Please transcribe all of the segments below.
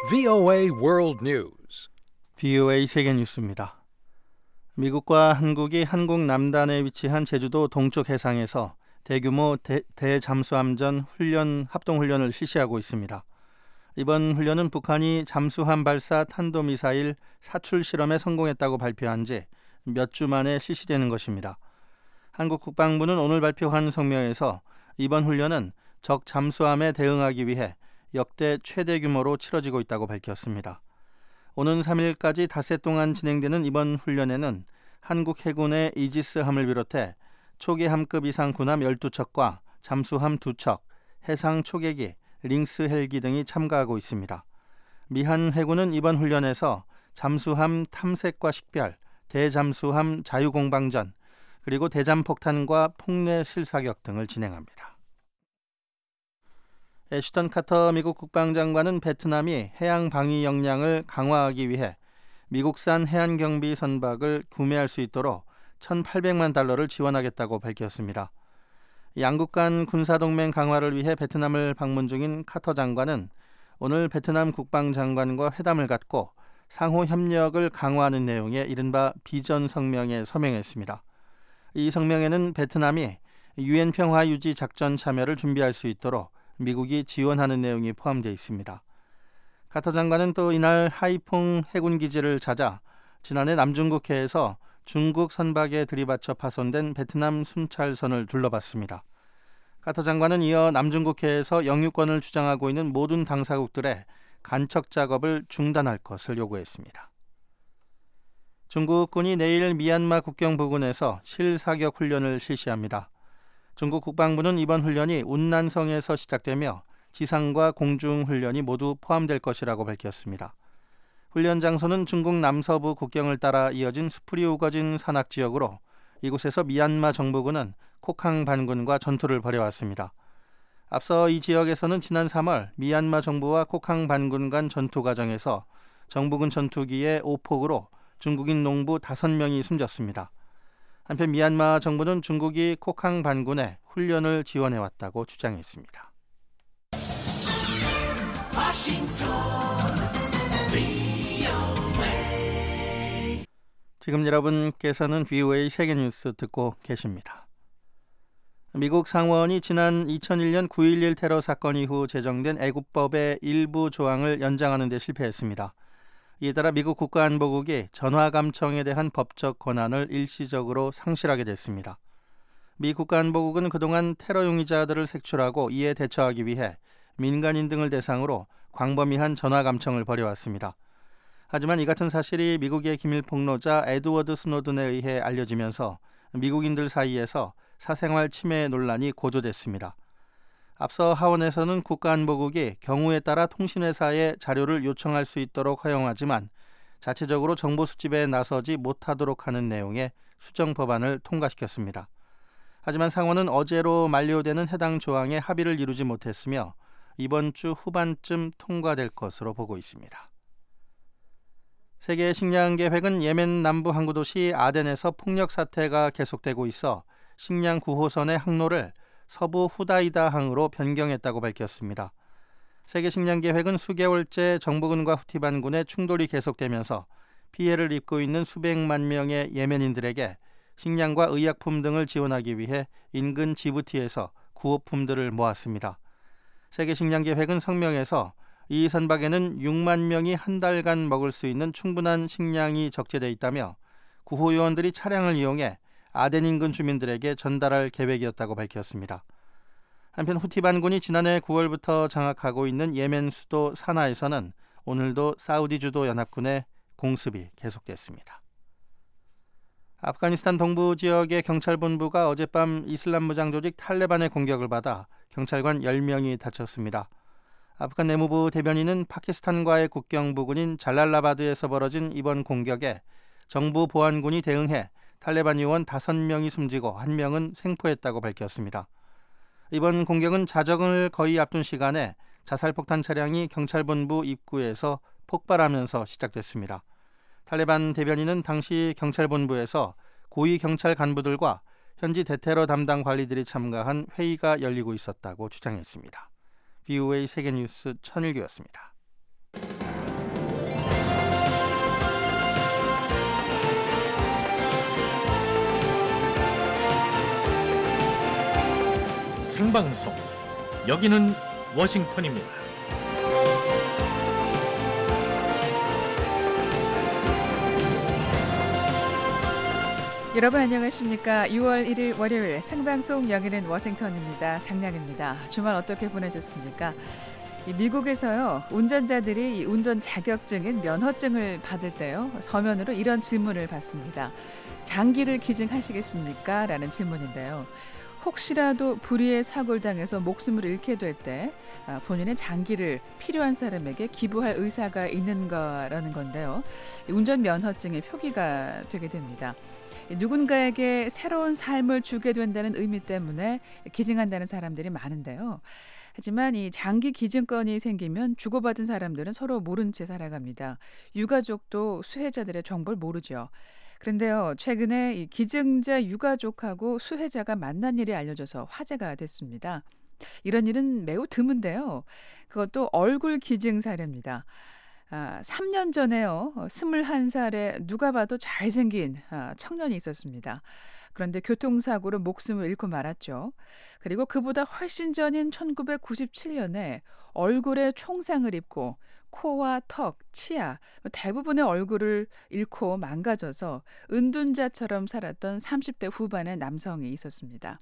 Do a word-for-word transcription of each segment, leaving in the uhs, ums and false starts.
브이오에이 World News. 브이오에이 세계 뉴스입니다. 미국과 한국이 한국 남단에 위치한 제주도 동쪽 해상에서 대규모 대, 대잠수함전 훈련 합동훈련을 실시하고 있습니다. 이번 훈련은 북한이 잠수함 발사 탄도미사일 사출 실험에 성공했다고 발표한 지 몇 주 만에 실시되는 것입니다. 한국 국방부는 오늘 발표한 성명에서 이번 훈련은 적 잠수함에 대응하기 위해 역대 최대 규모로 치러지고 있다고 밝혔습니다. 오는 삼 일까지 닷새 동안 진행되는 이번 훈련에는 한국 해군의 이지스함을 비롯해 초계함급 이상 군함 열두 척과 잠수함 두 척, 해상 초계기, 링스 헬기 등이 참가하고 있습니다. 미한 해군은 이번 훈련에서 잠수함 탐색과 식별, 대잠수함 자유공방전, 그리고 대잠폭탄과 폭내 실사격 등을 진행합니다. 애슈턴 카터 미국 국방장관은 베트남이 해양 방위 역량을 강화하기 위해 미국산 해안경비 선박을 구매할 수 있도록 천팔백만 달러를 지원하겠다고 밝혔습니다. 양국 간 군사동맹 강화를 위해 베트남을 방문 중인 카터 장관은 오늘 베트남 국방장관과 회담을 갖고 상호 협력을 강화하는 내용의 이른바 비전 성명에 서명했습니다. 이 성명에는 베트남이 유엔 평화 유지 작전 참여를 준비할 수 있도록 미국이 지원하는 내용이 포함되어 있습니다. 카터 장관은 또 이날 하이퐁 해군기지를 찾아 지난해 남중국해에서 중국 선박에 들이받쳐 파손된 베트남 순찰선을 둘러봤습니다. 카터 장관은 이어 남중국해에서 영유권을 주장하고 있는 모든 당사국들의 간척 작업을 중단할 것을 요구했습니다. 중국군이 내일 미얀마 국경 부근에서 실사격 훈련을 실시합니다. 중국 국방부는 이번 훈련이 운난성에서 시작되며 지상과 공중 훈련이 모두 포함될 것이라고 밝혔습니다. 훈련 장소는 중국 남서부 국경을 따라 이어진 숲이 우거진 산악 지역으로 이곳에서 미얀마 정부군은 코캉 반군과 전투를 벌여왔습니다. 앞서 이 지역에서는 지난 삼월 미얀마 정부와 코캉 반군 간 전투 과정에서 정부군 전투기의 오폭으로 중국인 농부 다섯 명이 숨졌습니다. 한편 미얀마 정부는 중국이 코캉 반군의 훈련을 지원해왔다고 주장했습니다. 지금 여러분께서는 브이오에이 세계뉴스 듣고 계십니다. 미국 상원이 지난 이천일 년 구일일 테러 사건 이후 제정된 애국법의 일부 조항을 연장하는 데 실패했습니다. 이에 따라 미국 국가안보국이 전화감청에 대한 법적 권한을 일시적으로 상실하게 됐습니다. 미 국가안보국은 그동안 테러 용의자들을 색출하고 이에 대처하기 위해 민간인 등을 대상으로 광범위한 전화감청을 벌여왔습니다. 하지만 이 같은 사실이 미국의 기밀 폭로자 에드워드 스노든에 의해 알려지면서 미국인들 사이에서 사생활 침해 논란이 고조됐습니다. 앞서 하원에서는 국가안보국이 경우에 따라 통신회사에 자료를 요청할 수 있도록 허용하지만 자체적으로 정보 수집에 나서지 못하도록 하는 내용의 수정 법안을 통과시켰습니다. 하지만 상원은 어제로 만료되는 해당 조항에 합의를 이루지 못했으며 이번 주 후반쯤 통과될 것으로 보고 있습니다. 세계 식량 계획은 예멘 남부 항구 도시 아덴에서 폭력 사태가 계속되고 있어 식량 구호선의 항로를 서부 후다이다 항으로 변경했다고 밝혔습니다. 세계 식량 계획은 수개월째 정부군과 후티 반군의 충돌이 계속되면서 피해를 입고 있는 수백만 명의 예멘인들에게 식량과 의약품 등을 지원하기 위해 인근 지부티에서 구호품들을 모았습니다. 세계 식량 계획은 성명에서 이 선박에는 육만 명이 한 달간 먹을 수 있는 충분한 식량이 적재되어 있다며 구호 요원들이 차량을 이용해 아덴 인근 주민들에게 전달할 계획이었다고 밝혔습니다. 한편 후티 반군이 지난해 구월부터 장악하고 있는 예멘 수도 사나에서는 오늘도 사우디 주도 연합군의 공습이 계속됐습니다. 아프가니스탄 동부 지역의 경찰본부가 어젯밤 이슬람 무장 조직 탈레반의 공격을 받아 경찰관 열 명이 다쳤습니다. 아프간 내무부 대변인은 파키스탄과의 국경 부근인 잘랄라바드에서 벌어진 이번 공격에 정부 보안군이 대응해 탈레반 요원 다섯 명이 숨지고 한 명은 생포했다고 밝혔습니다. 이번 공격은 자정을 거의 앞둔 시간에 자살폭탄 차량이 경찰본부 입구에서 폭발하면서 시작됐습니다. 탈레반 대변인은 당시 경찰본부에서 고위 경찰 간부들과 현지 대테러 담당 관리들이 참가한 회의가 열리고 있었다고 주장했습니다. 브이오에이 세계뉴스 천일규였습니다. 생방송. 여기는 워싱턴입니다. 여러분 안녕하십니까? 유월 일일 월요일 생방송 여기는 워싱턴입니다. 장량입니다. 주말 어떻게 보내셨습니까? 미국에서요, 운전자들이 운전 자격증인 면허증을 받을 때요, 서면으로 이런 질문을 받습니다. 장기를 기증하시겠습니까? 라는 질문인데요. 혹시라도 불의의 사고를 당해서 목숨을 잃게 될 때 본인의 장기를 필요한 사람에게 기부할 의사가 있는가라는 건데요. 운전 면허증의 표기가 되게 됩니다. 누군가에게 새로운 삶을 주게 된다는 의미 때문에 기증한다는 사람들이 많은데요. 하지만 이 장기 기증권이 생기면 주고받은 사람들은 서로 모른 채 살아갑니다. 유가족도 수혜자들의 정보를 모르죠. 그런데요, 최근에 이 기증자 유가족하고 수혜자가 만난 일이 알려져서 화제가 됐습니다. 이런 일은 매우 드문데요. 그것도 얼굴 기증 사례입니다. 아, 삼 년 전에요, 스물한 살에 누가 봐도 잘생긴 아, 청년이 있었습니다. 그런데 교통사고로 목숨을 잃고 말았죠. 그리고 그보다 훨씬 전인 천구백구십칠 년에 얼굴에 총상을 입고 코와 턱, 치아, 대부분의 얼굴을 잃고 망가져서 은둔자처럼 살았던 삼십 대 후반의 남성이 있었습니다.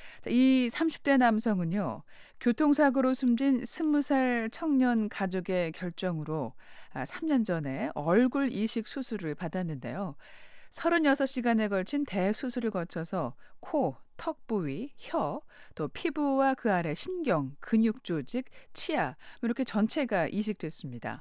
이 삼십 대 남성은요, 교통사고로 숨진 스무 살 청년 가족의 결정으로 삼 년 전에 얼굴 이식 수술을 받았는데요. 서른여섯 시간에 걸친 대수술을 거쳐서 코, 턱 부위, 혀, 또 피부와 그 아래 신경, 근육 조직, 치아 이렇게 전체가 이식됐습니다.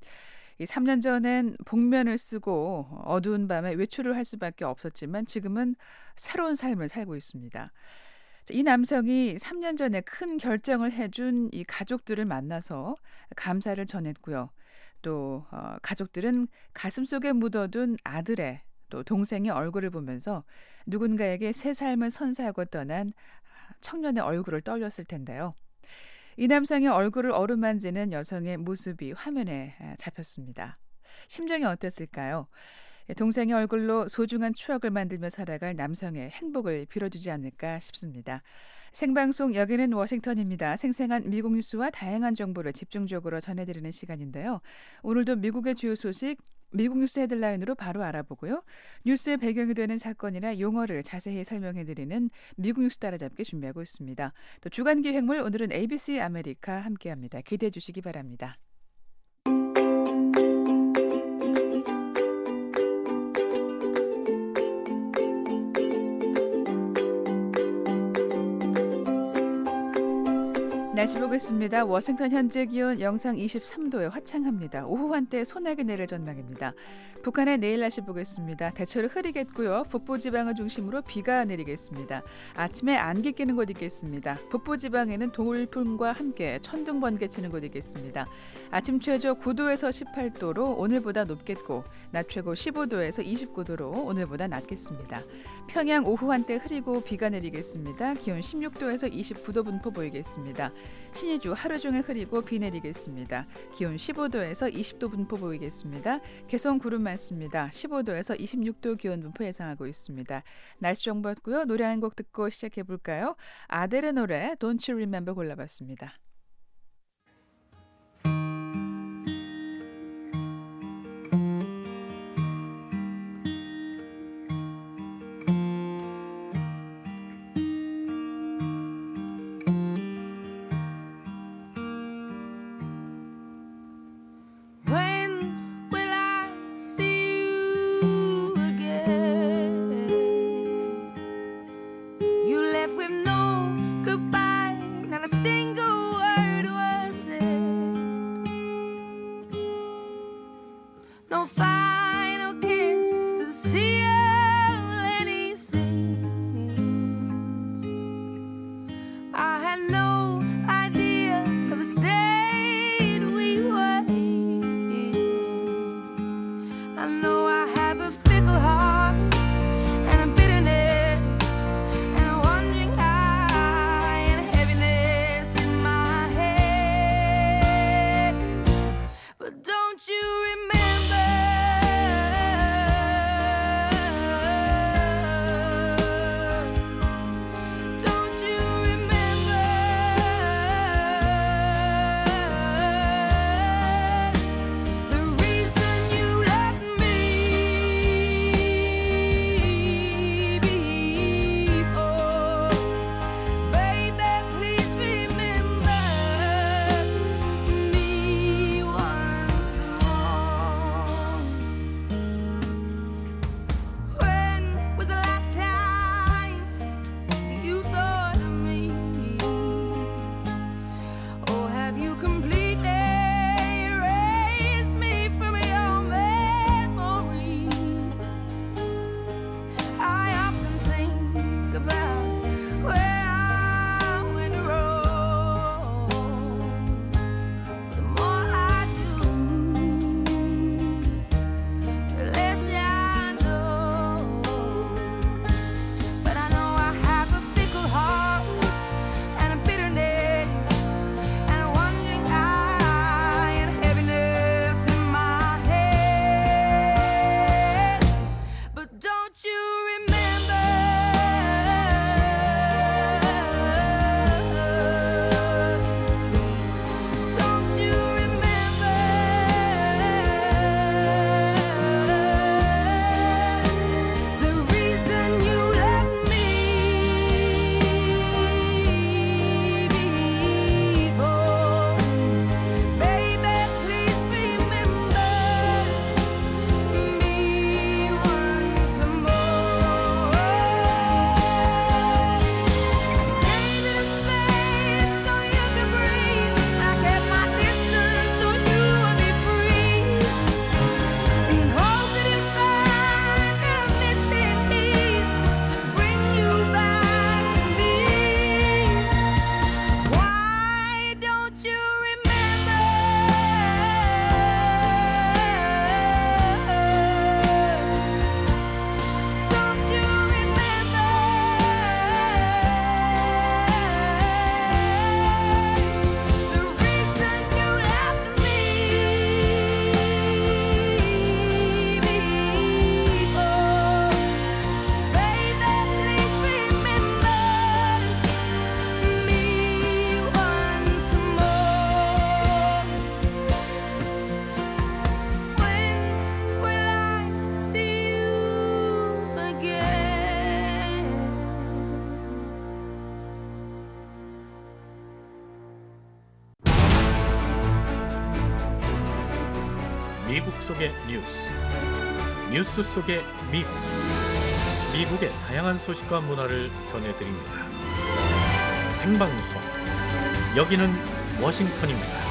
이 삼 년 전엔 복면을 쓰고 어두운 밤에 외출을 할 수밖에 없었지만 지금은 새로운 삶을 살고 있습니다. 이 남성이 삼 년 전에 큰 결정을 해준 이 가족들을 만나서 감사를 전했고요. 또 어, 가족들은 가슴속에 묻어둔 아들의 또 동생의 얼굴을 보면서 누군가에게 새 삶을 선사하고 떠난 청년의 얼굴을 떠올렸을 텐데요. 이 남성의 얼굴을 어루만지는 여성의 모습이 화면에 잡혔습니다. 심정이 어땠을까요? 동생의 얼굴로 소중한 추억을 만들며 살아갈 남성의 행복을 빌어주지 않을까 싶습니다. 생방송 여기는 워싱턴입니다. 생생한 미국 뉴스와 다양한 정보를 집중적으로 전해드리는 시간인데요. 오늘도 미국의 주요 소식, 미국 뉴스 헤드라인으로 바로 알아보고요. 뉴스의 배경이 되는 사건이나 용어를 자세히 설명해드리는 미국 뉴스 따라잡기 준비하고 있습니다. 또 주간 기획물 오늘은 에이비씨 아메리카 함께합니다. 기대해 주시기 바랍니다. 날씨 보겠습니다. 워싱턴 현재 기온 영상 이십삼 도에 화창합니다. 오후 한때 소나기 내릴 전망입니다. 북한의 내일 날씨 보겠습니다. 대체로 흐리겠고요. 북부지방을 중심으로 비가 내리겠습니다. 아침에 안개 끼는 곳 있겠습니다. 북부지방에는 돌풍과 함께 천둥 번개 치는 곳 있겠습니다. 아침 최저 구 도에서 십팔 도로 오늘보다 높겠고 낮 최고 십오 도에서 이십구 도로 오늘보다 낮겠습니다. 평양 오후 한때 흐리고 비가 내리겠습니다. 기온 십육 도에서 이십구 도 분포 보이겠습니다. 신의주 하루 종일 흐리고 비 내리겠습니다. 기온 십오 도에서 이십 도 분포 보이겠습니다. 개성 구름 많습니다. 십오 도에서 이십육 도 기온 분포 예상하고 있습니다. 날씨 정보였고요. 노래 한 곡 듣고 시작해볼까요? 아델의 노래 Don't You Remember 골라봤습니다. With no goodbye, not a single 미국 속의 뉴스, 뉴스 속의 미국, 미국의 다양한 소식과 문화를 전해드립니다. 생방송, 여기는 워싱턴입니다.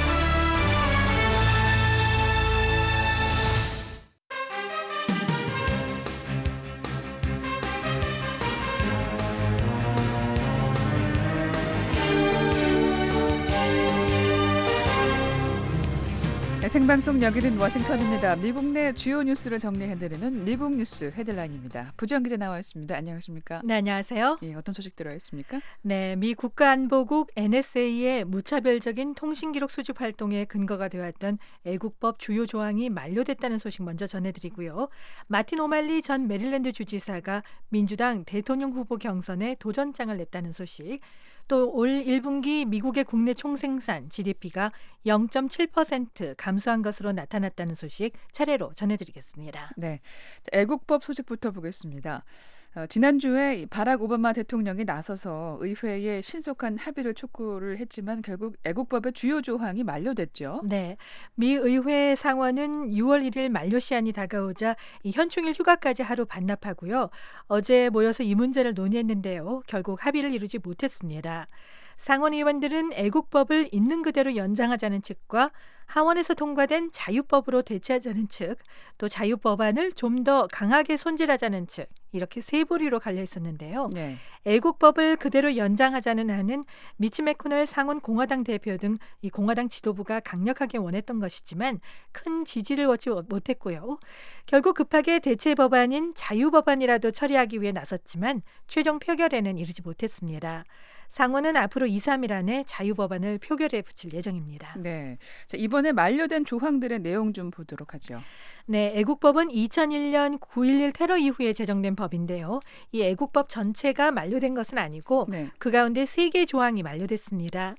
생방송 여기는 워싱턴입니다. 미국 내 주요 뉴스를 정리해드리는 미국 뉴스 헤드라인입니다. 부지영 기자 나와 있습니다. 안녕하십니까? 네, 안녕하세요. 예, 어떤 소식 들어 있습니까? 네, 미 국가안보국 엔에스에이의 무차별적인 통신기록 수집 활동에 근거가 되었던 애국법 주요 조항이 만료됐다는 소식 먼저 전해드리고요. 마틴 오말리 전 메릴랜드 주지사가 민주당 대통령 후보 경선에 도전장을 냈다는 소식, 또 올 일 분기 미국의 국내 총생산 지디피가 영 점 칠 퍼센트 감소한 것으로 나타났다는 소식 차례로 전해드리겠습니다. 네, 애국법 소식부터 보겠습니다. 어, 지난주에 바락 오바마 대통령이 나서서 의회에 신속한 합의를 촉구를 했지만 결국 애국법의 주요 조항이 만료됐죠. 네, 미 의회 상원은 유월 일일 만료 시한이 다가오자 이 현충일 휴가까지 하루 반납하고요. 어제 모여서 이 문제를 논의했는데요. 결국 합의를 이루지 못했습니다. 상원 의원들은 애국법을 있는 그대로 연장하자는 측과 하원에서 통과된 자유법으로 대체하자는 측, 또 자유법안을 좀 더 강하게 손질하자는 측, 이렇게 세 부류로 갈려 있었는데요. 네. 애국법을 그대로 연장하자는 안은 미치 매코넬 상원 공화당 대표 등 이 공화당 지도부가 강력하게 원했던 것이지만 큰 지지를 얻지 못했고요. 결국 급하게 대체 법안인 자유법안이라도 처리하기 위해 나섰지만 최종 표결에는 이르지 못했습니다. 상원은 앞으로 이, 삼 일 안에 자유법안을 표결에 붙일 예정입니다. 네, 자, 이번에 만료된 조항들의 내용 좀 보도록 하죠. 네, 애국법은 이천일 년 구일일 테러 이후에 제정된 법인데요. 이 애국법 전체가 만료된 것은 아니고 네. 그 가운데 세 개 조항이 만료됐습니다.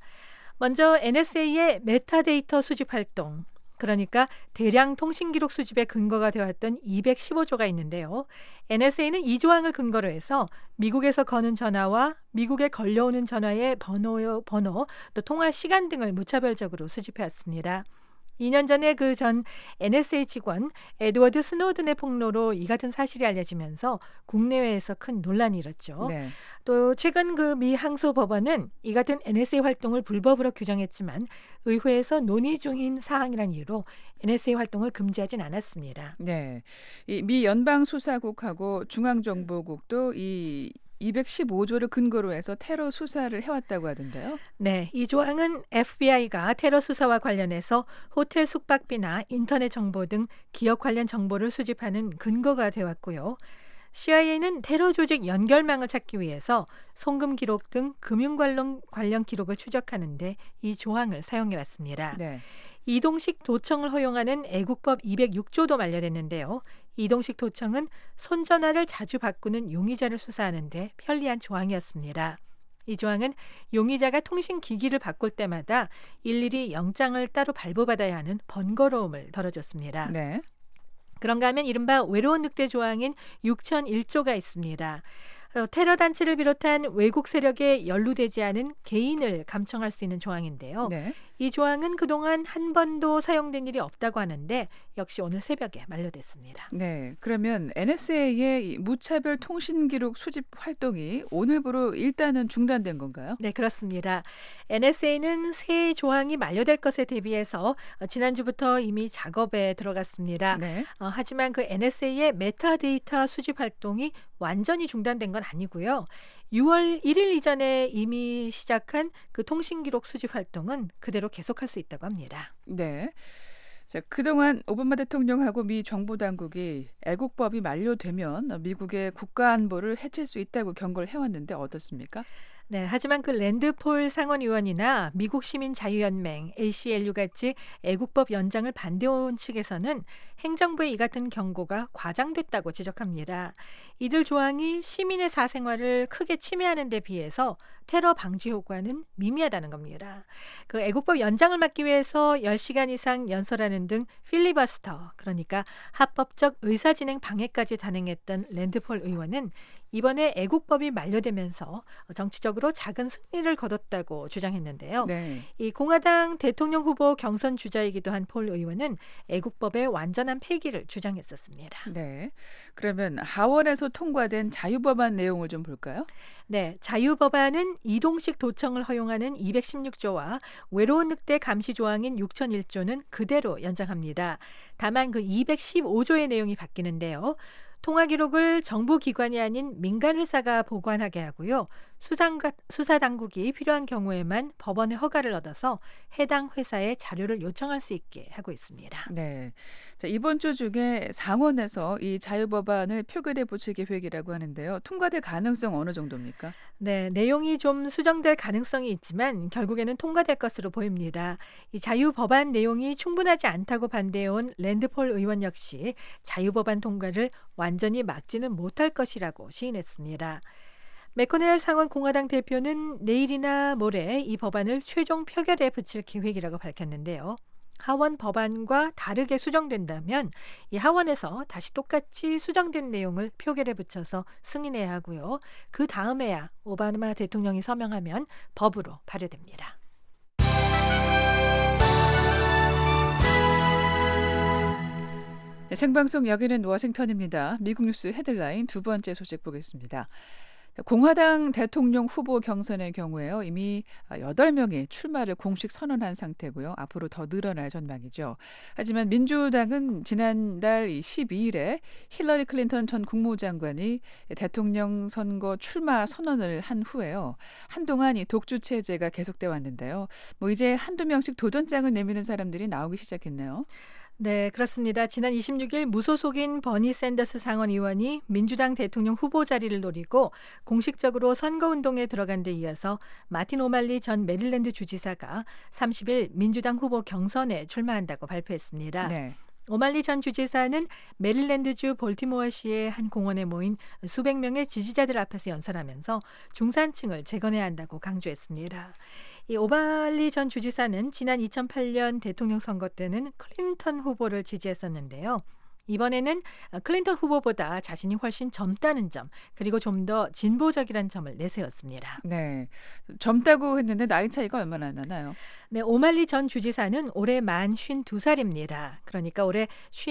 먼저 엔에스에이의 메타데이터 수집 활동, 그러니까 대량 통신기록 수집에 근거가 되었던 이백십오 조가 있는데요. 엔에스에이는 이 조항을 근거로 해서 미국에서 거는 전화와 미국에 걸려오는 전화의 번호, 번호, 또 통화 시간 등을 무차별적으로 수집해왔습니다. 이 년 전에 그 전 엔에스에이 직원 에드워드 스노든의 폭로로 이 같은 사실이 알려지면서 국내외에서 큰 논란이 일었죠. 네. 또 최근 그 미 항소법원은 이 같은 엔에스에이 활동을 불법으로 규정했지만 의회에서 논의 중인 사항이란 이유로 엔에스에이 활동을 금지하진 않았습니다. 네, 이 미 연방수사국하고 중앙정보국도 이 이백십오 조를 근거로 해서 테러 수사를 해왔다고 하던데요. 네, 이 조항은 에프비아이가 테러 수사와 관련해서 호텔 숙박비나 인터넷 정보 등 기업 관련 정보를 수집하는 근거가 되었고요. 씨아이에이는 테러 조직 연결망을 찾기 위해서 송금 기록 등 금융 관련, 관련 기록을 추적하는데 이 조항을 사용해왔습니다. 네. 이동식 도청을 허용하는 애국법 이백육 조도 만료됐는데요. 이동식 도청은 손전화를 자주 바꾸는 용의자를 수사하는 데 편리한 조항이었습니다. 이 조항은 용의자가 통신기기를 바꿀 때마다 일일이 영장을 따로 발부받아야 하는 번거로움을 덜어줬습니다. 네. 그런가 하면 이른바 외로운 늑대 조항인 육천일 조가 있습니다. 테러 단체를 비롯한 외국 세력에 연루되지 않은 개인을 감청할 수 있는 조항인데요. 네. 이 조항은 그동안 한 번도 사용된 일이 없다고 하는데 역시 오늘 새벽에 만료됐습니다. 네, 그러면 엔에스에이의 무차별 통신기록 수집 활동이 오늘부로 일단은 중단된 건가요? 네, 그렇습니다. 엔에스에이는 새 조항이 만료될 것에 대비해서 지난주부터 이미 작업에 들어갔습니다. 네. 어, 하지만 그 엔에스에이의 메타데이터 수집 활동이 완전히 중단된 건 아니고요. 유월 일일 이전에 이미 시작한 그 통신기록 수집 활동은 그대로 계속할 수 있다고 합니다. 네. 자, 그동안 오바마 대통령하고 미 정보당국이 애국법이 만료되면 미국의 국가안보를 해칠 수 있다고 경고를 해왔는데 어떻습니까? 네, 하지만 그 랜드폴 상원의원이나 미국 시민자유연맹 에이씨엘유 같이 애국법 연장을 반대온 측에서는 행정부의 이 같은 경고가 과장됐다고 지적합니다. 이들 조항이 시민의 사생활을 크게 침해하는 데 비해서 테러 방지 효과는 미미하다는 겁니다. 그 애국법 연장을 막기 위해서 열 시간 이상 연설하는 등 필리버스터, 그러니까 합법적 의사진행 방해까지 단행했던 랜드폴 의원은 이번에 애국법이 만료되면서 정치적으로 작은 승리를 거뒀다고 주장했는데요. 네. 이 공화당 대통령 후보 경선 주자이기도 한 폴 의원은 애국법의 완전한 폐기를 주장했었습니다. 네. 그러면 하원에서 통과된 자유법안 내용을 좀 볼까요? 네, 자유법안은 이동식 도청을 허용하는 이백십육 조와 외로운 늑대 감시 조항인 육천일 조는 그대로 연장합니다. 다만 그 이백십오 조의 내용이 바뀌는데요. 통화 기록을 정부 기관이 아닌 민간 회사가 보관하게 하고요. 수상가, 수사당국이 필요한 경우에만 법원의 허가를 얻어서 해당 회사에 자료를 요청할 수 있게 하고 있습니다. 네. 자, 이번 주 중에 상원에서 이 자유법안을 표결에 붙일 계획이라고 하는데요. 통과될 가능성 어느 정도입니까? 네, 내용이 좀 수정될 가능성이 있지만 결국에는 통과될 것으로 보입니다. 이 자유법안 내용이 충분하지 않다고 반대해온 랜드폴 의원 역시 자유법안 통과를 완전히 막지는 못할 것이라고 시인했습니다. 매코넬 상원 공화당 대표는 내일이나 모레 이 법안을 최종 표결에 붙일 계획이라고 밝혔는데요. 하원 법안과 다르게 수정된다면 이 하원에서 다시 똑같이 수정된 내용을 표결에 붙여서 승인해야 하고요. 그 다음에야 오바마 대통령이 서명하면 법으로 발효됩니다. 네, 생방송 여기는 워싱턴입니다. 미국 뉴스 헤드라인 두 번째 소식 보겠습니다. 공화당 대통령 후보 경선의 경우에요. 이미 여덟 명이 출마를 공식 선언한 상태고요. 앞으로 더 늘어날 전망이죠. 하지만 민주당은 지난달 십이 일에 힐러리 클린턴 전 국무장관이 대통령 선거 출마 선언을 한 후에요. 한동안 이 독주 체제가 계속돼 왔는데요. 뭐 이제 한두 명씩 도전장을 내미는 사람들이 나오기 시작했네요. 네, 그렇습니다. 지난 이십육 일 무소속인 버니 샌더스 상원 의원이 민주당 대통령 후보 자리를 노리고 공식적으로 선거운동에 들어간 데 이어서 마틴 오말리 전 메릴랜드 주지사가 삼십 일 민주당 후보 경선에 출마한다고 발표했습니다. 네. 오말리 전 주지사는 메릴랜드주 볼티모어시의 한 공원에 모인 수백 명의 지지자들 앞에서 연설하면서 중산층을 재건해야 한다고 강조했습니다. 이 오말리 전 주지사는 지난 이천팔 년 대통령 선거 때는 클린턴 후보를 지지했었는데요. 이번에는 클린턴 후보보다 자신이 훨씬 젊다는 점, 그리고 좀 더 진보적이라는 점을 내세웠습니다. 네, 젊다고 했는데 나이 차이가 얼마나 나나요? 네, 오말리 전 주지사는 올해 만 쉰두 살입니다. 그러니까 올해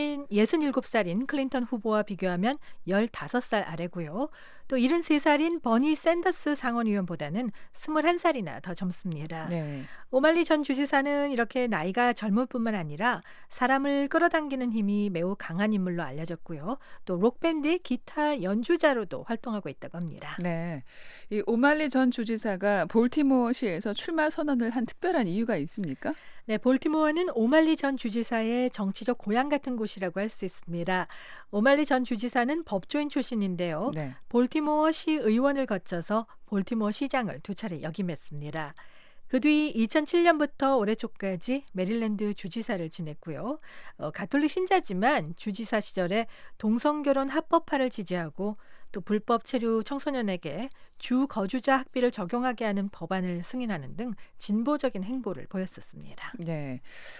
예순일곱 살인 클린턴 후보와 비교하면 열다섯 살 아래고요. 또 칠십삼 살인 버니 샌더스 상원 의원보다는 스물한 살이나 더 젊습니다. 네. 오말리 전 주지사는 이렇게 나이가 젊을 뿐만 아니라 사람을 끌어당기는 힘이 매우 강한 인물로 알려졌고요. 또 록밴드의 기타 연주자로도 활동하고 있다고 합니다. 네, 이 오말리 전 주지사가 볼티모어시에서 출마 선언을 한 특별한 이유가 있습니까? 네, 볼티모어는 오말리 전 주지사의 정치적 고향 같은 곳이라고 할 수 있습니다. 오말리 전 주지사는 법조인 출신인데요. 네. 볼티모어 시 의원을 거쳐서 볼티모어 시장을 두 차례 역임했습니다. 그 뒤 이천칠 년부터 올해 초까지 메릴랜드 주지사를 지냈고요. 어, 가톨릭 신자지만 주지사 시절에 동성결혼 합법화를 지지하고 또 불법 체류 청소년에게 주 거주자 학비를 적용하게 하는 법안을 승인하는 등 진보적인 행보를 보였었습니다. 네.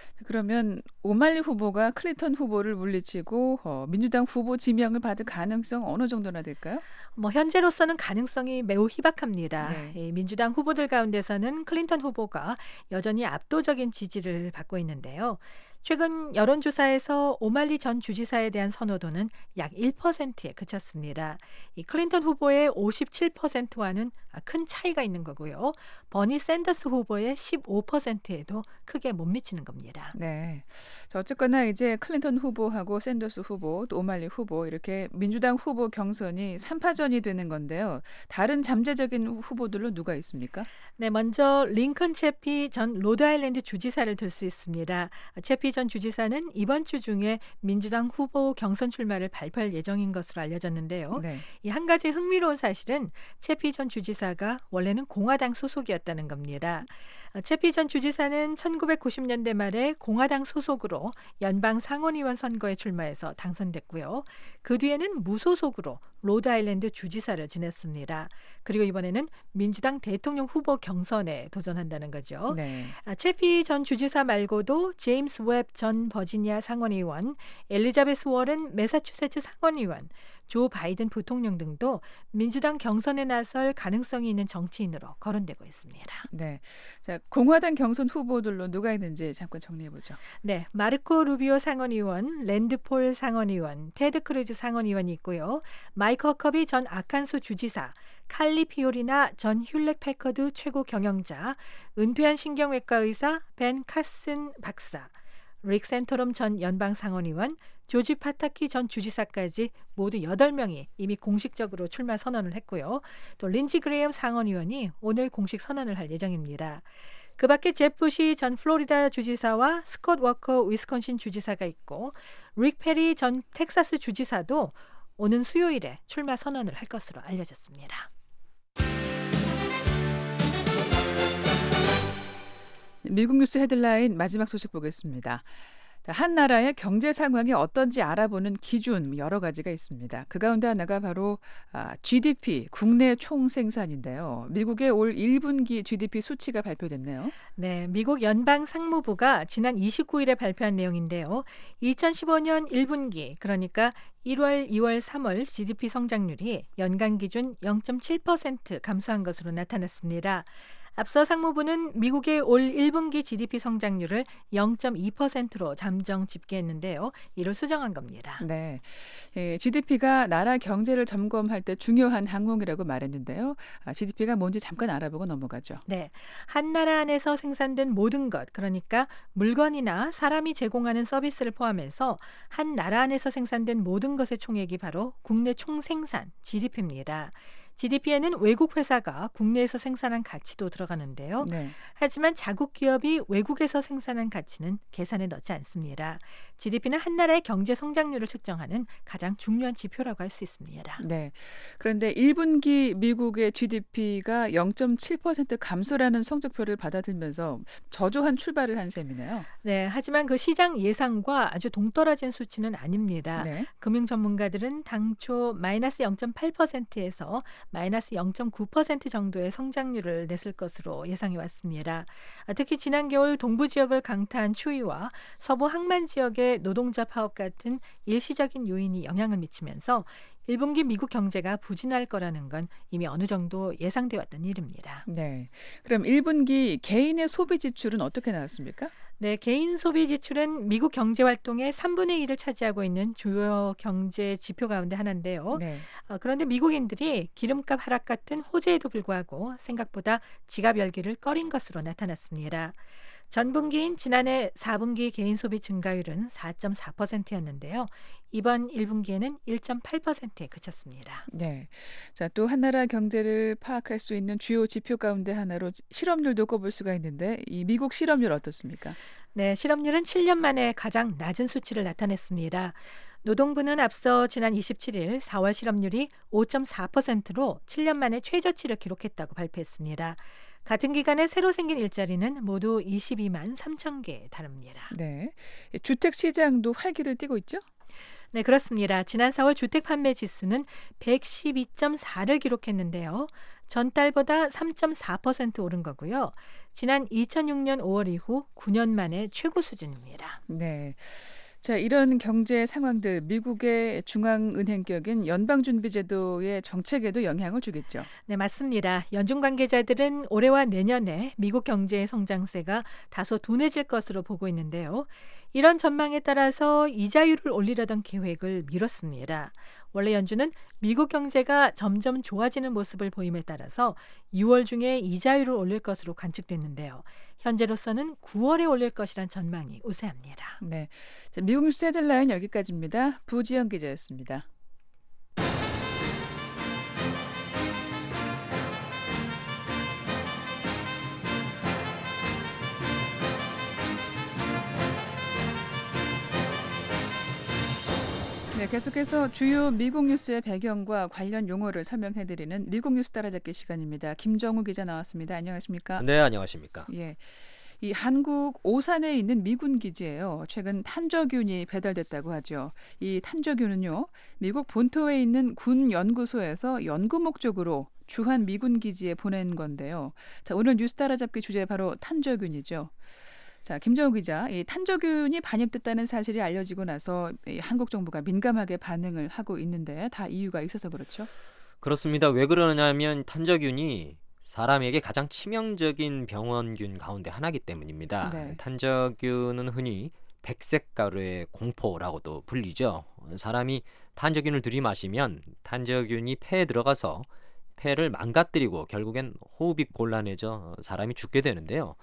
그러면 오말리 후보가 클린턴 후보를 물리치고 어, 민주당 후보 지명을 받을 가능성 어느 정도나 될까요? 뭐 현재로서는 가능성이 매우 희박합니다. 네. 이 민주당 후보들 가운데서는 클린턴 후보가 여전히 압도적인 지지를 받고 있는데요. 최근 여론조사에서 오말리 전 주지사에 대한 선호도는 약 일 퍼센트에 그쳤습니다. 이 클린턴 후보의 오십칠 퍼센트와는 큰 차이가 있는 거고요. 버니 샌더스 후보의 십오 퍼센트에도 크게 못 미치는 겁니다. 네. 자, 어쨌거나 이제 클린턴 후보하고 샌더스 후보, 또 오말리 후보 이렇게 민주당 후보 경선이 삼 파전이 되는 건데요. 다른 잠재적인 후보들로 누가 있습니까? 네, 먼저 링컨 채피 전 로드아일랜드 주지사를 들 수 있습니다. 채피 전 주지사는 이번 주 중에 민주당 후보 경선 출마를 발표할 예정인 것으로 알려졌는데요. 네. 이 한 가지 흥미로운 사실은 채피 전 주지사가 원래는 공화당 소속이었다는 겁니다. 채피 전 주지사는 천구백구십 년대 말에 공화당 소속으로 연방 상원의원 선거에 출마해서 당선됐고요. 그 뒤에는 무소속으로 로드아일랜드 주지사를 지냈습니다. 그리고 이번에는 민주당 대통령 후보 경선에 도전한다는 거죠. 네. 채피 전 주지사 말고도 제임스 웹 전 버지니아 상원의원, 엘리자베스 워런 매사추세츠 상원의원, 조 바이든 부통령 등도 민주당 경선에 나설 가능성이 있는 정치인으로 거론되고 있습니다. 네, 자, 공화당 경선 후보들로 누가 있는지 잠깐 정리해보죠. 네, 마르코 루비오 상원의원, 랜드폴 상원의원, 테드 크루즈 상원의원이 있고요. 마이크 허커비 전 아칸소 주지사, 칼리 피오리나 전 퓈렉 패커드 최고 경영자, 은퇴한 신경외과 의사 벤 카슨 박사, 릭 센토럼 전 연방 상원의원, 조지 파타키 전 주지사까지 모두 여덟 명이 이미 공식적으로 출마 선언을 했고요. 또 린지 그레이엄 상원의원이 오늘 공식 선언을 할 예정입니다. 그 밖에 제프 부시 전 플로리다 주지사와 스콧 워커 위스콘신 주지사가 있고 릭 페리 전 텍사스 주지사도 오는 수요일에 출마 선언을 할 것으로 알려졌습니다. 미국 뉴스 헤드라인 마지막 소식 보겠습니다. 한 나라의 경제 상황이 어떤지 알아보는 기준 여러 가지가 있습니다. 그 가운데 하나가 바로 지디피, 국내 총생산인데요. 미국의 올 일 분기 지디피 수치가 발표됐네요. 네, 미국 연방 상무부가 지난 이십구일에 발표한 내용인데요. 이천십오 년 일 분기, 그러니까 일월, 이월, 삼월 지디피 성장률이 연간 기준 영 점 칠 퍼센트 감소한 것으로 나타났습니다. 앞서 상무부는 미국의 올 일 분기 지디피 성장률을 영 점 이 퍼센트로 잠정 집계했는데요. 이를 수정한 겁니다. 네, 예, 지디피가 나라 경제를 점검할 때 중요한 항목이라고 말했는데요. 아, 지디피가 뭔지 잠깐 알아보고 넘어가죠. 네, 한 나라 안에서 생산된 모든 것, 그러니까 물건이나 사람이 제공하는 서비스를 포함해서 한 나라 안에서 생산된 모든 것의 총액이 바로 국내 총생산, 지디피입니다. 지디피에는 외국 회사가 국내에서 생산한 가치도 들어가는데요. 네. 하지만 자국 기업이 외국에서 생산한 가치는 계산에 넣지 않습니다. 지디피는 한 나라의 경제 성장률을 측정하는 가장 중요한 지표라고 할 수 있습니다. 네. 그런데 일 분기 미국의 지디피가 영 점 칠 퍼센트 감소라는 성적표를 받아들면서 저조한 출발을 한 셈이네요. 네, 하지만 그 시장 예상과 아주 동떨어진 수치는 아닙니다. 네. 금융 전문가들은 당초 마이너스 영 점 팔 퍼센트에서 마이너스 영 점 구 퍼센트 정도의 성장률을 냈을 것으로 예상해 왔습니다. 특히 지난 겨울 동부 지역을 강타한 추위와 서부 항만 지역의 노동자 파업 같은 일시적인 요인이 영향을 미치면서 일 분기 미국 경제가 부진할 거라는 건 이미 어느 정도 예상돼 왔던 일입니다. 네. 그럼 일 분기 개인의 소비 지출은 어떻게 나왔습니까? 네, 개인 소비 지출은 미국 경제 활동의 삼분의 일을 차지하고 있는 주요 경제 지표 가운데 하나인데요. 네. 어, 그런데 미국인들이 기름값 하락 같은 호재에도 불구하고 생각보다 지갑 열기를 꺼린 것으로 나타났습니다. 전분기인 지난해 사 분기 개인 소비 증가율은 사 점 사 퍼센트였는데요. 이번 일 분기에는 일 점 팔 퍼센트에 그쳤습니다. 네. 자, 또 한 나라 경제를 파악할 수 있는 주요 지표 가운데 하나로 실업률도 꼽을 수가 있는데 이 미국 실업률 어떻습니까? 네, 실업률은 칠 년 만에 가장 낮은 수치를 나타냈습니다. 노동부는 앞서 지난 이십칠일 사월 실업률이 오 점 사 퍼센트로 칠 년 만에 최저치를 기록했다고 발표했습니다. 같은 기간에 새로 생긴 일자리는 모두 이십이만 삼천 개에 달합니다. 네. 주택 시장도 활기를 띠고 있죠? 네, 그렇습니다. 지난 사월 주택 판매 지수는 백십이 점 사를 기록했는데요. 전달보다 삼 점 사 퍼센트 오른 거고요. 지난 이천육 년 오월 이후 구 년 만에 최고 수준입니다. 네. 자, 이런 경제 상황들 미국의 중앙은행격인 연방준비제도의 정책에도 영향을 주겠죠. 네, 맞습니다. 연준 관계자들은 올해와 내년에 미국 경제의 성장세가 다소 둔해질 것으로 보고 있는데요. 이런 전망에 따라서 이자율을 올리려던 계획을 미뤘습니다. 원래 연준은 미국 경제가 점점 좋아지는 모습을 보임에 따라서 유월 중에 이자율을 올릴 것으로 관측됐는데요. 현재로서는 구월에 올릴 것이란 전망이 우세합니다. 네, 자, 미국 뉴스 헤드라인 여기까지입니다. 부지연 기자였습니다. 네, 계속해서 주요 미국 뉴스의 배경과 관련 용어를 설명해드리는 미국 뉴스 따라잡기 시간입니다. 김정우 기자 나왔습니다. 안녕하십니까? 네, 안녕하십니까? 예, 이 한국 오산에 있는 미군 기지예요. 최근 탄저균이 배달됐다고 하죠. 이 탄저균은요, 미국 본토에 있는 군 연구소에서 연구 목적으로 주한 미군 기지에 보낸 건데요. 자, 오늘 뉴스 따라잡기 주제 바로 탄저균이죠. 자, 김정우 기자, 이 탄저균이 반입됐다는 사실이 알려지고 나서 이 한국 정부가 민감하게 반응을 하고 있는데 다 이유가 있어서 그렇죠? 그렇습니다. 왜 그러냐면 탄저균이 사람에게 가장 치명적인 병원균 가운데 하나이기 때문입니다. 네. 탄저균은 흔히 백색가루의 공포라고도 불리죠. 사람이 탄저균을 들이마시면 탄저균이 폐에 들어가서 폐를 망가뜨리고 결국엔 호흡이 곤란해져 사람이 죽게 되는데요.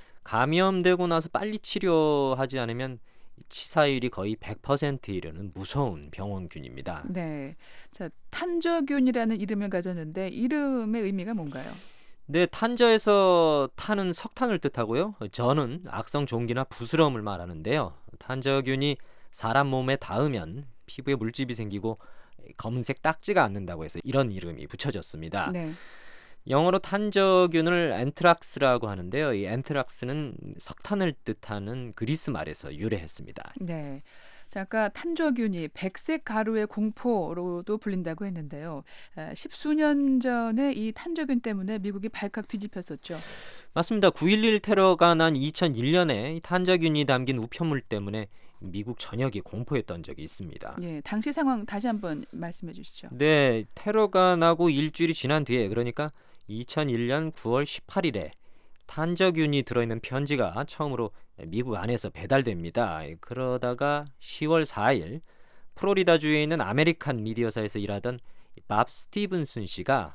감염되고 나서 빨리 치료하지 않으면 치사율이 거의 백 퍼센트에 이르는 무서운 병원균입니다. 네. 자, 탄저균이라는 이름을 가졌는데 이름의 의미가 뭔가요? 네, 탄저에서 탄은 석탄을 뜻하고요. 저는 악성 종기나 부스럼을 말하는데요. 탄저균이 사람 몸에 닿으면 피부에 물집이 생기고 검은색 딱지가 않는다고 해서 이런 이름이 붙여졌습니다. 네. 영어로 탄저균을 엔트락스라고 하는데요. 이 엔트락스는 석탄을 뜻하는 그리스 말에서 유래했습니다. 네. 자, 아까 탄저균이 백색 가루의 공포로도 불린다고 했는데요. 아, 십수년 전에 이 탄저균 때문에 미국이 발칵 뒤집혔었죠. 맞습니다. 구일일 테러가 난 이천일 년에 탄저균이 담긴 우편물 때문에 미국 전역이 공포했던 적이 있습니다. 예, 당시 상황 다시 한번 말씀해 주시죠. 네, 테러가 나고 일주일이 지난 뒤에, 그러니까 이천일 년 구월 십팔일에 탄저균이 들어있는 편지가 처음으로 미국 안에서 배달됩니다. 그러다가 시월 사일 플로리다주에 있는 아메리칸 미디어사에서 일하던 밥 스티븐슨 씨가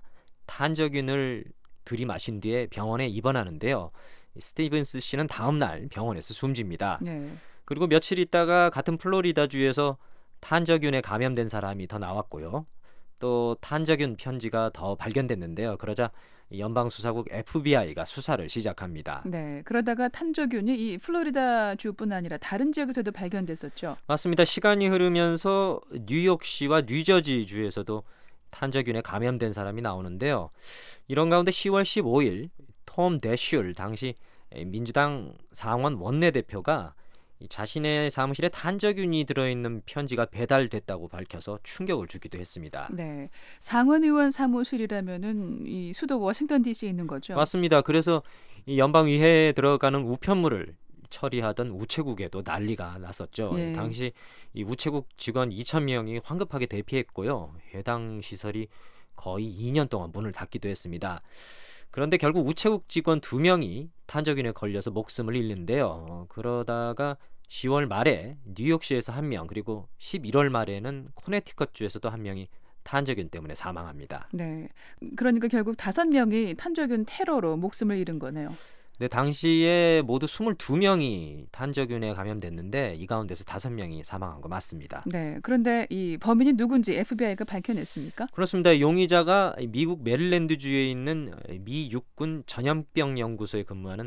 탄저균을 들이마신 뒤에 병원에 입원하는데요. 스티븐슨 씨는 다음 날 병원에서 숨집니다. 네. 그리고 며칠 있다가 같은 플로리다주에서 탄저균에 감염된 사람이 더 나왔고요. 또 탄저균 편지가 더 발견됐는데요. 그러자 연방수사국 에프비아이가 수사를 시작합니다. 네. 그러다가 탄저균이 이 플로리다 주뿐 아니라 다른 지역에서도 발견됐었죠. 맞습니다. 시간이 흐르면서 뉴욕시와 뉴저지 주에서도 탄저균에 감염된 사람이 나오는데요. 이런 가운데 시월 십오일 톰 대슐 당시 민주당 상원 원내대표가 자신의 사무실에 탄저균이 들어있는 편지가 배달됐다고 밝혀서 충격을 주기도 했습니다. 네. 상원 의원 사무실이라면은 이 수도 워싱턴 디씨에 있는 거죠. 맞습니다. 그래서 이 연방의회에 들어가는 우편물을 처리하던 우체국에도 난리가 났었죠. 예. 당시 이 우체국 직원 이천 명이 황급하게 대피했고요. 해당 시설이 거의 이 년 동안 문을 닫기도 했습니다. 그런데 결국 우체국 직원 두 명이 탄저균에 걸려서 목숨을 잃는데요. 그러다가 시월 말에 뉴욕시에서 한 명, 그리고 십일월 말에는 코네티컷주에서도 한 명이 탄저균 때문에 사망합니다. 네. 그러니까 결국 다섯 명이 탄저균 테러로 목숨을 잃은 거네요. 네, 당시에 모두 스물두 명이 탄저균에 감염됐는데 이 가운데서 다섯 명이 사망한 거 맞습니다. 네. 그런데 이 범인이 누군지 에프비아이가 밝혀냈습니까? 그렇습니다. 용의자가 미국 메릴랜드주에 있는 미 육군 전염병 연구소에 근무하는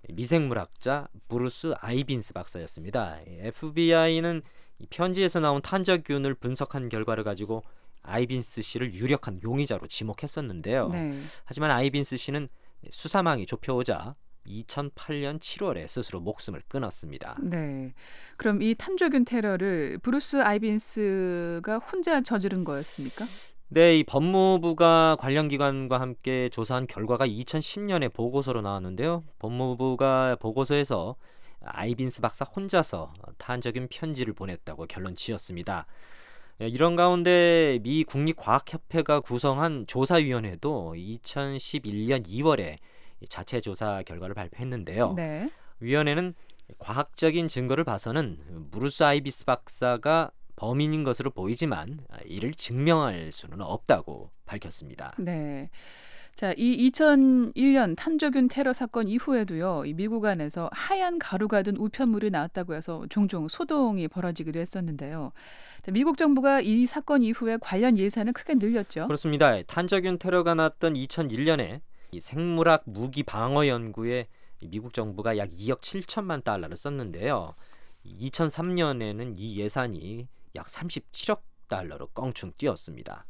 미생물학자 브루스 아이빈스 박사였습니다. 에프비아이는 편지에서 나온 탄저균을 분석한 결과를 가지고 아이빈스 씨를 유력한 용의자로 지목했었는데요. 네. 하지만 아이빈스 씨는 수사망이 좁혀오자 이천팔 년 칠월에 스스로 목숨을 끊었습니다. 네. 그럼 이 탄저균 테러를 브루스 아이빈스가 혼자 저지른 거였습니까? 네, 이 법무부가 관련 기관과 함께 조사한 결과가 이천십 년에 보고서로 나왔는데요. 법무부가 보고서에서 아이빈스 박사 혼자서 탄저균 편지를 보냈다고 결론 지었습니다. 이런 가운데 미 국립과학협회가 구성한 조사위원회도 이천십일 년 이월에 자체 조사 결과를 발표했는데요. 네. 위원회는 과학적인 증거를 봐서는 브루스 아이비스 박사가 범인인 것으로 보이지만 이를 증명할 수는 없다고 밝혔습니다. 네. 자, 이 이천일 년 탄저균 테러 사건 이후에도요, 이 미국 안에서 하얀 가루가 든 우편물이 나왔다고 해서 종종 소동이 벌어지기도 했었는데요. 자, 미국 정부가 이 사건 이후에 관련 예산을 크게 늘렸죠. 그렇습니다. 탄저균 테러가 났던 이천일 년에 이 생물학 무기 방어 연구에 미국 정부가 약 이억 칠천만 달러를 썼는데요. 이천삼 년에는 이 예산이 약 삼십칠억 달러로 껑충 뛰었습니다.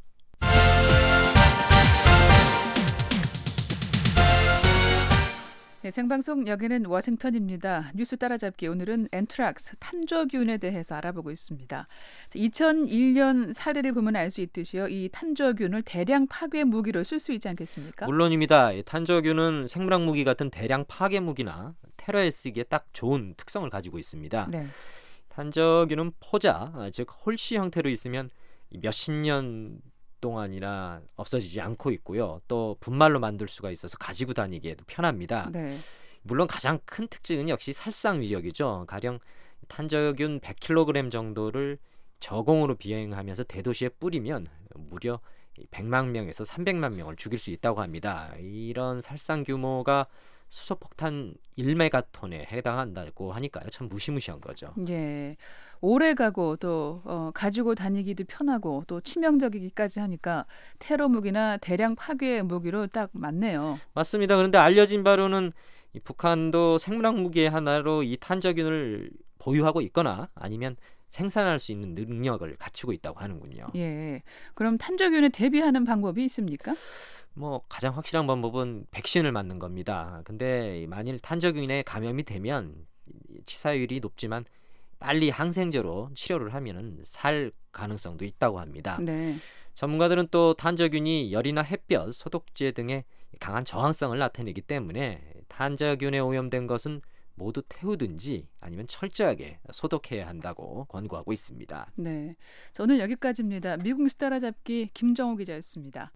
네, 생방송 여기는 워싱턴입니다. 뉴스 따라잡기 오늘은 엔트락스 탄저균에 대해서 알아보고 있습니다. 이천일 년 사례를 보면 알 수 있듯이요. 이 탄저균을 대량 파괴 무기로 쓸 수 있지 않겠습니까? 물론입니다. 이 탄저균은 생물학 무기 같은 대량 파괴 무기나 테러에 쓰기에 딱 좋은 특성을 가지고 있습니다. 네. 탄저균은 포자, 즉 홀씨 형태로 있으면 몇십 년 동안이나 없어지지 않고 있고요. 또 분말로 만들 수가 있어서 가지고 다니기에도 편합니다. 네. 물론 가장 큰 특징은 역시 살상 위력이죠. 가령 탄저균 백 킬로그램 정도를 저공으로 비행하면서 대도시에 뿌리면 무려 백만 명에서 삼백만 명을 죽일 수 있다고 합니다. 이런 살상 규모가 수소폭탄 일 메가톤에 해당한다고 하니까요. 참 무시무시한 거죠. 예, 오래 가고 또 어, 가지고 다니기도 편하고 또 치명적이기까지 하니까 테러 무기나 대량 파괴 무기로 딱 맞네요. 맞습니다. 그런데 알려진 바로는 이 북한도 생물학 무기의 하나로 이 탄저균을 보유하고 있거나 아니면 생산할 수 있는 능력을 갖추고 있다고 하는군요. 예, 그럼 탄저균에 대비하는 방법이 있습니까? 뭐 가장 확실한 방법은 백신을 맞는 겁니다. 근데 만일 탄저균에 감염이 되면 치사율이 높지만 빨리 항생제로 치료를 하면은 살 가능성도 있다고 합니다. 네. 전문가들은 또 탄저균이 열이나 햇볕, 소독제 등의 강한 저항성을 나타내기 때문에 탄저균에 오염된 것은 모두 태우든지 아니면 철저하게 소독해야 한다고 권고하고 있습니다. 네, 자, 오늘 여기까지입니다. 미국 뉴스 따라잡기 김정호 기자였습니다.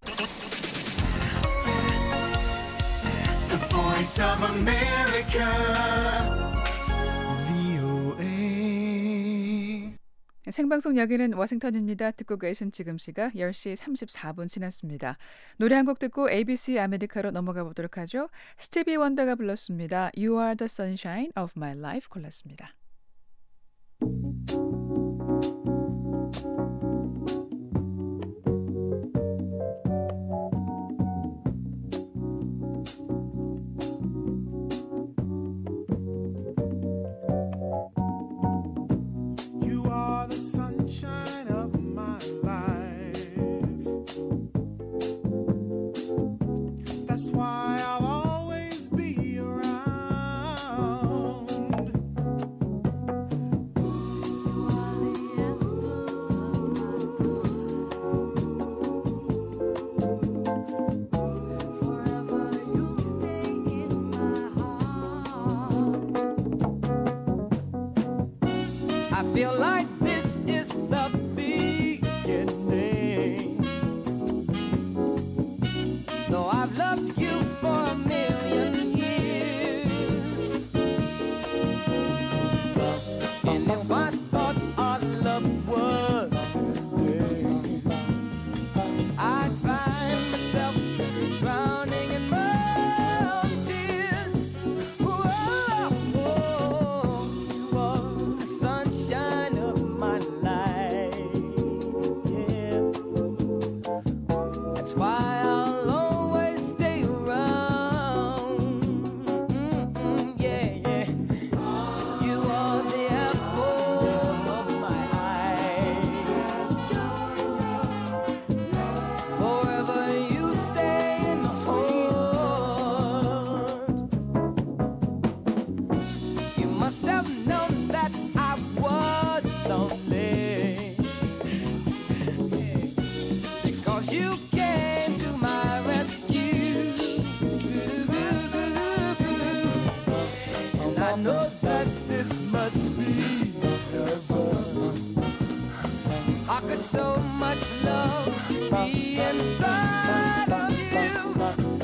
The Voice of America, 브이오에이. 생방송 여기는 워싱턴입니다. 듣고 계신 지금 시각 열 시 삼십사 분 지났습니다. 노래 한 곡 듣고 에이비씨 아메리카로 넘어가 보도록 하죠. 스티비 원더가 불렀습니다. You are the sunshine of my life 골랐습니다. You are the sunshine of my life. That's why I'll always be around. You are the apple of my eye. Forever you'll stay in my heart. I feel like this is the beginning. Though I've loved you for a million years, and if I thought our love was dead, I'd find myself drowning in my own tears. Whoa, whoa, you are the sunshine of my life. Yeah, that's why I'll always stay around. Mm-mm, yeah, yeah. You are the apple of my eye. Forever you stay in my heart. You must have known that I was lonely, because you came to my rescue. And I know that this must be heaven. How could so much love be inside of you?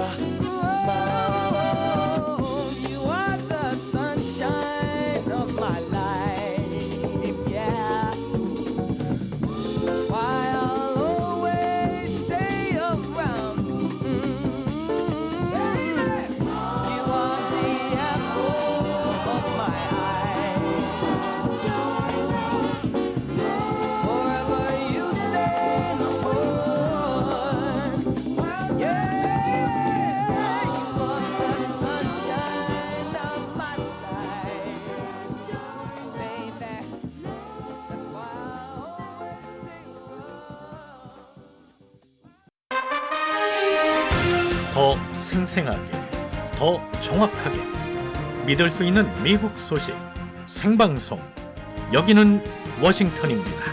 Oh, you are the sunshine of my life. Yeah, that's why I'll always stay around. Mm-hmm. You are the apple of my eye. Forever you stay in my heart. Yeah, you are the sunshine of my life, baby. That's why I'll always stay around. 더 생생하게, 더 더 정확하게 믿을 수 있는 미국 소식 생방송 여기는 워싱턴입니다.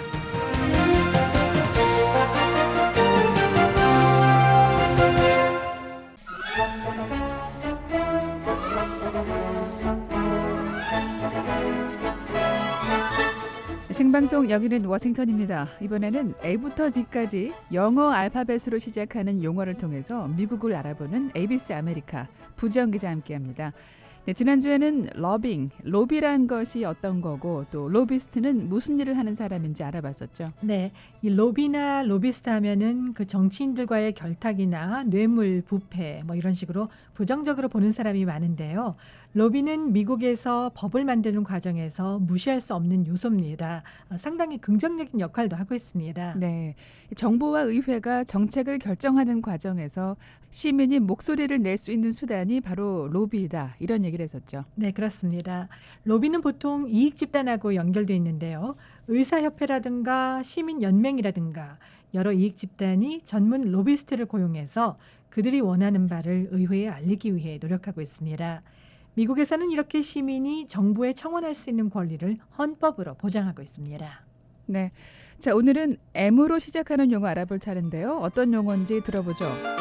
생방송 여기는 워싱턴입니다. 이번에는 A부터 Z까지 영어 알파벳으로 시작하는 용어를 통해서 미국을 알아보는 에이비씨 아메리카 부지영 기자와 함께합니다. 네, 지난주에는 러빙, 로비란 것이 어떤 거고 또 로비스트는 무슨 일을 하는 사람인지 알아봤었죠. 네, 이 로비나 로비스트 하면은 그 정치인들과의 결탁이나 뇌물, 부패 뭐 이런 식으로 부정적으로 보는 사람이 많은데요. 로비는 미국에서 법을 만드는 과정에서 무시할 수 없는 요소입니다. 상당히 긍정적인 역할도 하고 있습니다. 네, 정부와 의회가 정책을 결정하는 과정에서 시민이 목소리를 낼 수 있는 수단이 바로 로비이다. 이런 얘기를 했었죠. 네, 그렇습니다. 로비는 보통 이익 집단하고 연결돼 있는데요. 의사협회라든가 시민연맹이라든가 여러 이익 집단이 전문 로비스트를 고용해서 그들이 원하는 바를 의회에 알리기 위해 노력하고 있습니다. 미국에서는 이렇게 시민이 정부에 청원할 수 있는 권리를 헌법으로 보장하고 있습니다. 네, 자 오늘은 M으로 시작하는 용어 알아볼 차례인데요. 어떤 용어인지 들어보죠.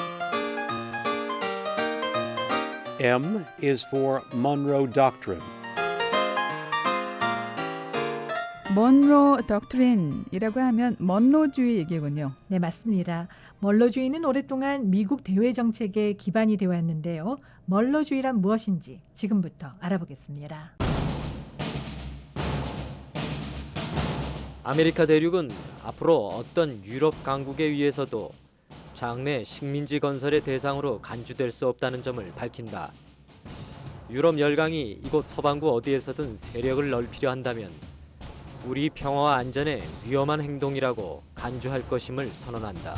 M is for Monroe Doctrine. 먼로 덕트린이라고 하면 먼로주의 얘기군요. 네, 맞습니다. 먼로주의는 오랫동안 미국 대외 정책의 기반이 되어 왔는데요. 먼로주의란 무엇인지 지금부터 알아보겠습니다. 아메리카 대륙은 앞으로 어떤 유럽 강국에 의해서도 장래 식민지 건설의 대상으로 간주될 수 없다는 점을 밝힌다. 유럽 열강이 이곳 서반구 어디에서든 세력을 넓히려 한다면 우리 평화와 안전에 위험한 행동이라고 간주할 것임을 선언한다.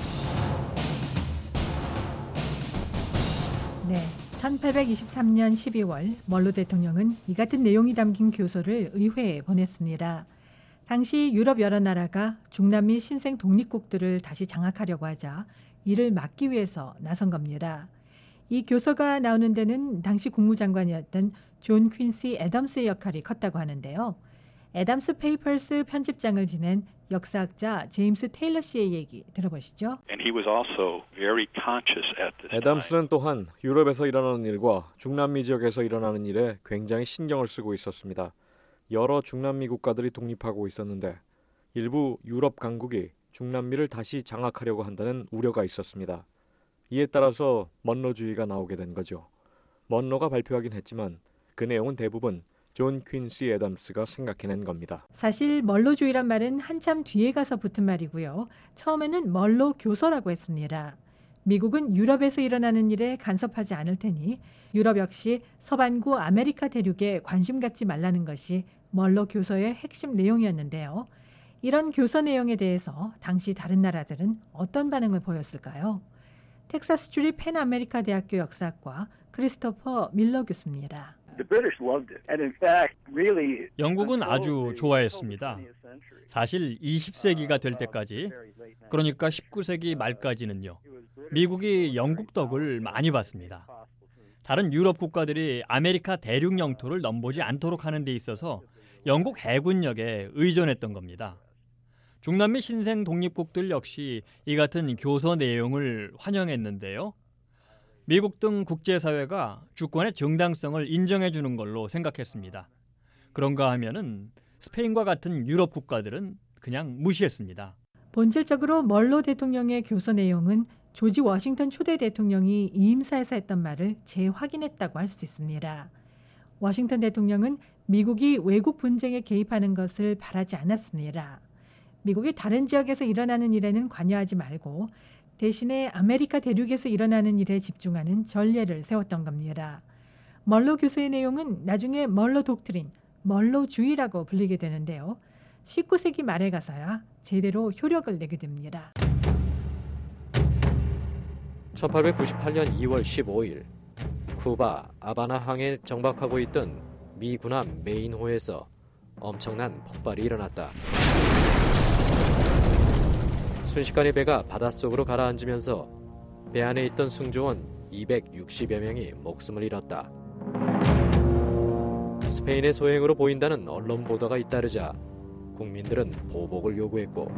네, 천팔백이십삼 년 십이월 먼로 대통령은 이 같은 내용이 담긴 교서를 의회에 보냈습니다. 당시 유럽 여러 나라가 중남미 신생 독립국들을 다시 장악하려고 하자 이를 막기 위해서 나선 겁니다. 이 교서가 나오는 데는 당시 국무장관이었던 존 퀸시 애덤스의 역할이 컸다고 하는데요. 애덤스 페이퍼스 편집장을 지낸 역사학자 제임스 테일러 씨의 얘기 들어보시죠. 애덤스는 또한 유럽에서 일어나는 일과 중남미 지역에서 일어나는 일에 굉장히 신경을 쓰고 있었습니다. 여러 중남미 국가들이 독립하고 있었는데 일부 유럽 강국이 중남미를 다시 장악하려고 한다는 우려가 있었습니다. 이에 따라서 먼로주의가 나오게 된 거죠. 먼로가 발표하긴 했지만 그 내용은 대부분 존 퀸시 애덤스가 생각해낸 겁니다. 사실 먼로주의란 말은 한참 뒤에 가서 붙은 말이고요. 처음에는 먼로 교서라고 했습니다. 미국은 유럽에서 일어나는 일에 간섭하지 않을 테니 유럽 역시 서반구 아메리카 대륙에 관심 갖지 말라는 것이 먼로 교서의 핵심 내용이었는데요. 이런 교서 내용에 대해서 당시 다른 나라들은 어떤 반응을 보였을까요? 텍사스주리 펜 아메리카 대학교 역사학과 크리스토퍼 밀러 교수입니다. 영국은 아주 좋아했습니다. 사실 이십 세기가 될 때까지, 그러니까 십구 세기 말까지는요, 미국이 영국 덕을 많이 봤습니다. 다른 유럽 국가들이 아메리카 대륙 영토를 넘보지 않도록 하는 데 있어서 영국 해군력에 의존했던 겁니다. 중남미 신생 독립국들 역시 이 같은 교서 내용을 환영했는데요. 미국 등 국제사회가 주권의 정당성을 인정해 주는 걸로 생각했습니다. 그런가 하면은 스페인과 같은 유럽 국가들은 그냥 무시했습니다. 본질적으로 먼로 대통령의 교서 내용은 조지 워싱턴 초대 대통령이 이임사에서 했던 말을 재확인했다고 할 수 있습니다. 워싱턴 대통령은 미국이 외국 분쟁에 개입하는 것을 바라지 않았습니다. 미국이 다른 지역에서 일어나는 일에는 관여하지 말고 대신에 아메리카 대륙에서 일어나는 일에 집중하는 전례를 세웠던 겁니다. 먼로 교서의 내용은 나중에 먼로 독트린, 먼로주의라고 불리게 되는데요. 십구 세기 말에 가서야 제대로 효력을 내게 됩니다. 천팔백구십팔 년 이월 십오일 쿠바 아바나 항에 정박하고 있던 미 군함 메인호에서 엄청난 폭발이 일어났다. 순식간에 배가 바닷속으로 가라앉으면서 배 안에 있던 승조원 이백육십여 명이 목숨을 잃었다. 스페인의 소행으로 보인다는 언론 보도가 잇따르자 국민들은 보복을 요구했고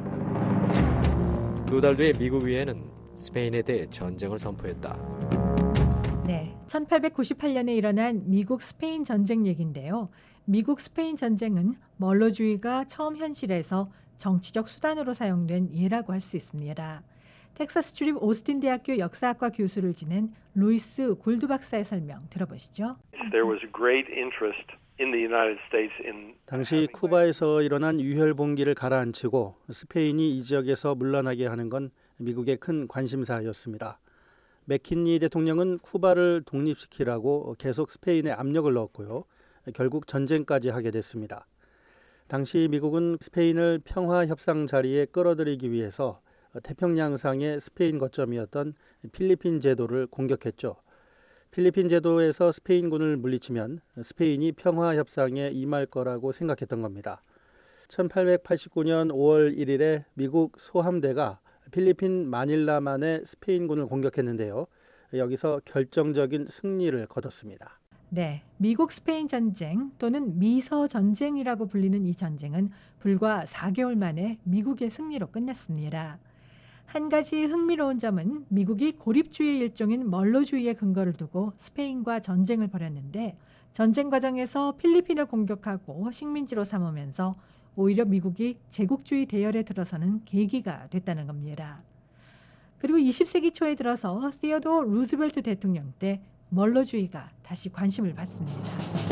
두 달 뒤에 미국 의회는 스페인에 대해 전쟁을 선포했다. 네, 천팔백구십팔 년에 일어난 미국 스페인 전쟁 얘기인데요. 미국 스페인 전쟁은 멀로주의가 처음 현실에서 정치적 수단으로 사용된 예라고 할 수 있습니다. 텍사스 주립 오스틴 대학교 역사학과 교수를 지낸 루이스 굴드 박사의 설명 들어보시죠. There was great interest in the United States in 당시 쿠바에서 일어난 유혈봉기를 가라앉히고 스페인이 이 지역에서 물러나게 하는 건 미국의 큰 관심사였습니다. 맥킨리 대통령은 쿠바를 독립시키라고 계속 스페인에 압력을 넣었고요. 결국 전쟁까지 하게 됐습니다. 당시 미국은 스페인을 평화협상 자리에 끌어들이기 위해서 태평양상의 스페인 거점이었던 필리핀 제도를 공격했죠. 필리핀 제도에서 스페인군을 물리치면 스페인이 평화협상에 임할 거라고 생각했던 겁니다. 천팔백팔십구 년 오월 일일에 미국 소함대가 필리핀 마닐라만의 스페인군을 공격했는데요. 여기서 결정적인 승리를 거뒀습니다. 네, 미국 스페인 전쟁 또는 미서 전쟁이라고 불리는 이 전쟁은 불과 사 개월 만에 미국의 승리로 끝났습니다. 한 가지 흥미로운 점은 미국이 고립주의 일종인 멀로주의에 근거를 두고 스페인과 전쟁을 벌였는데 전쟁 과정에서 필리핀을 공격하고 식민지로 삼으면서 오히려 미국이 제국주의 대열에 들어서는 계기가 됐다는 겁니다. 그리고 이십 세기 초에 들어서 시어도어 루즈벨트 대통령 때 멀로주의가 다시 관심을 받습니다.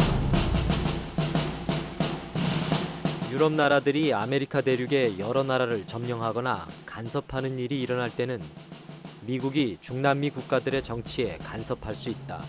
유럽 나라들이 아메리카 대륙의 여러 나라를 점령하거나 간섭하는 일이 일어날 때는 미국이 중남미 국가들의 정치에 간섭할 수 있다.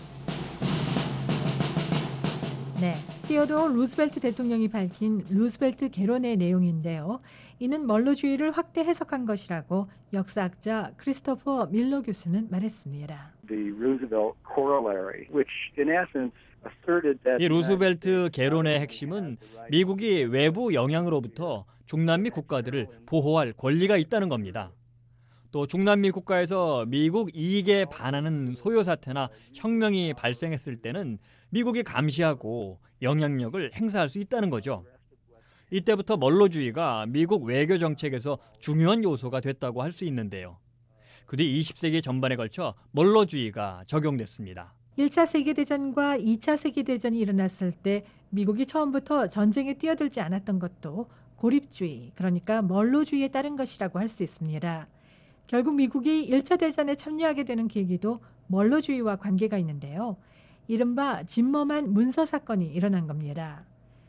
네, 시어도어 루즈벨트 대통령이 밝힌 루즈벨트 개론의 내용인데요. 이는 멀로주의를 확대 해석한 것이라고 역사학자 크리스토퍼 밀러 교수는 말했습니다. the Roosevelt corollary, which in essence asserted that 이 루스벨트 개론의 핵심은 미국이 외부 영향으로부터 중남미 국가들을 보호할 권리가 있다는 겁니다. 또 중남미 국가에서 미국 이익에 반하는 소요 사태나 혁명이 발생했을 때는 미국이 감시하고 영향력을 행사할 수 있다는 거죠. 이때부터 멀로주의가 미국 외교 정책에서 중요한 요소가 됐다고 할 수 있는데요. 그 뒤 이십 세기 전반에 걸쳐 멀로주의가 적용됐습니다. 일 차 세계대전과 이 차 세계대전이 일어났을 때 미국이 처음부터 전쟁에 뛰어들지 않았던 것도 고립주의, 그러니까 멀로주의에 따른 것이라고 할 수 있습니다. 결국 미국이 일 차 대전에 참여하게 되는 계기도 멀로주의와 관계가 있는데요. 이른바 짐머만 문서 사건이 일어난 겁니다.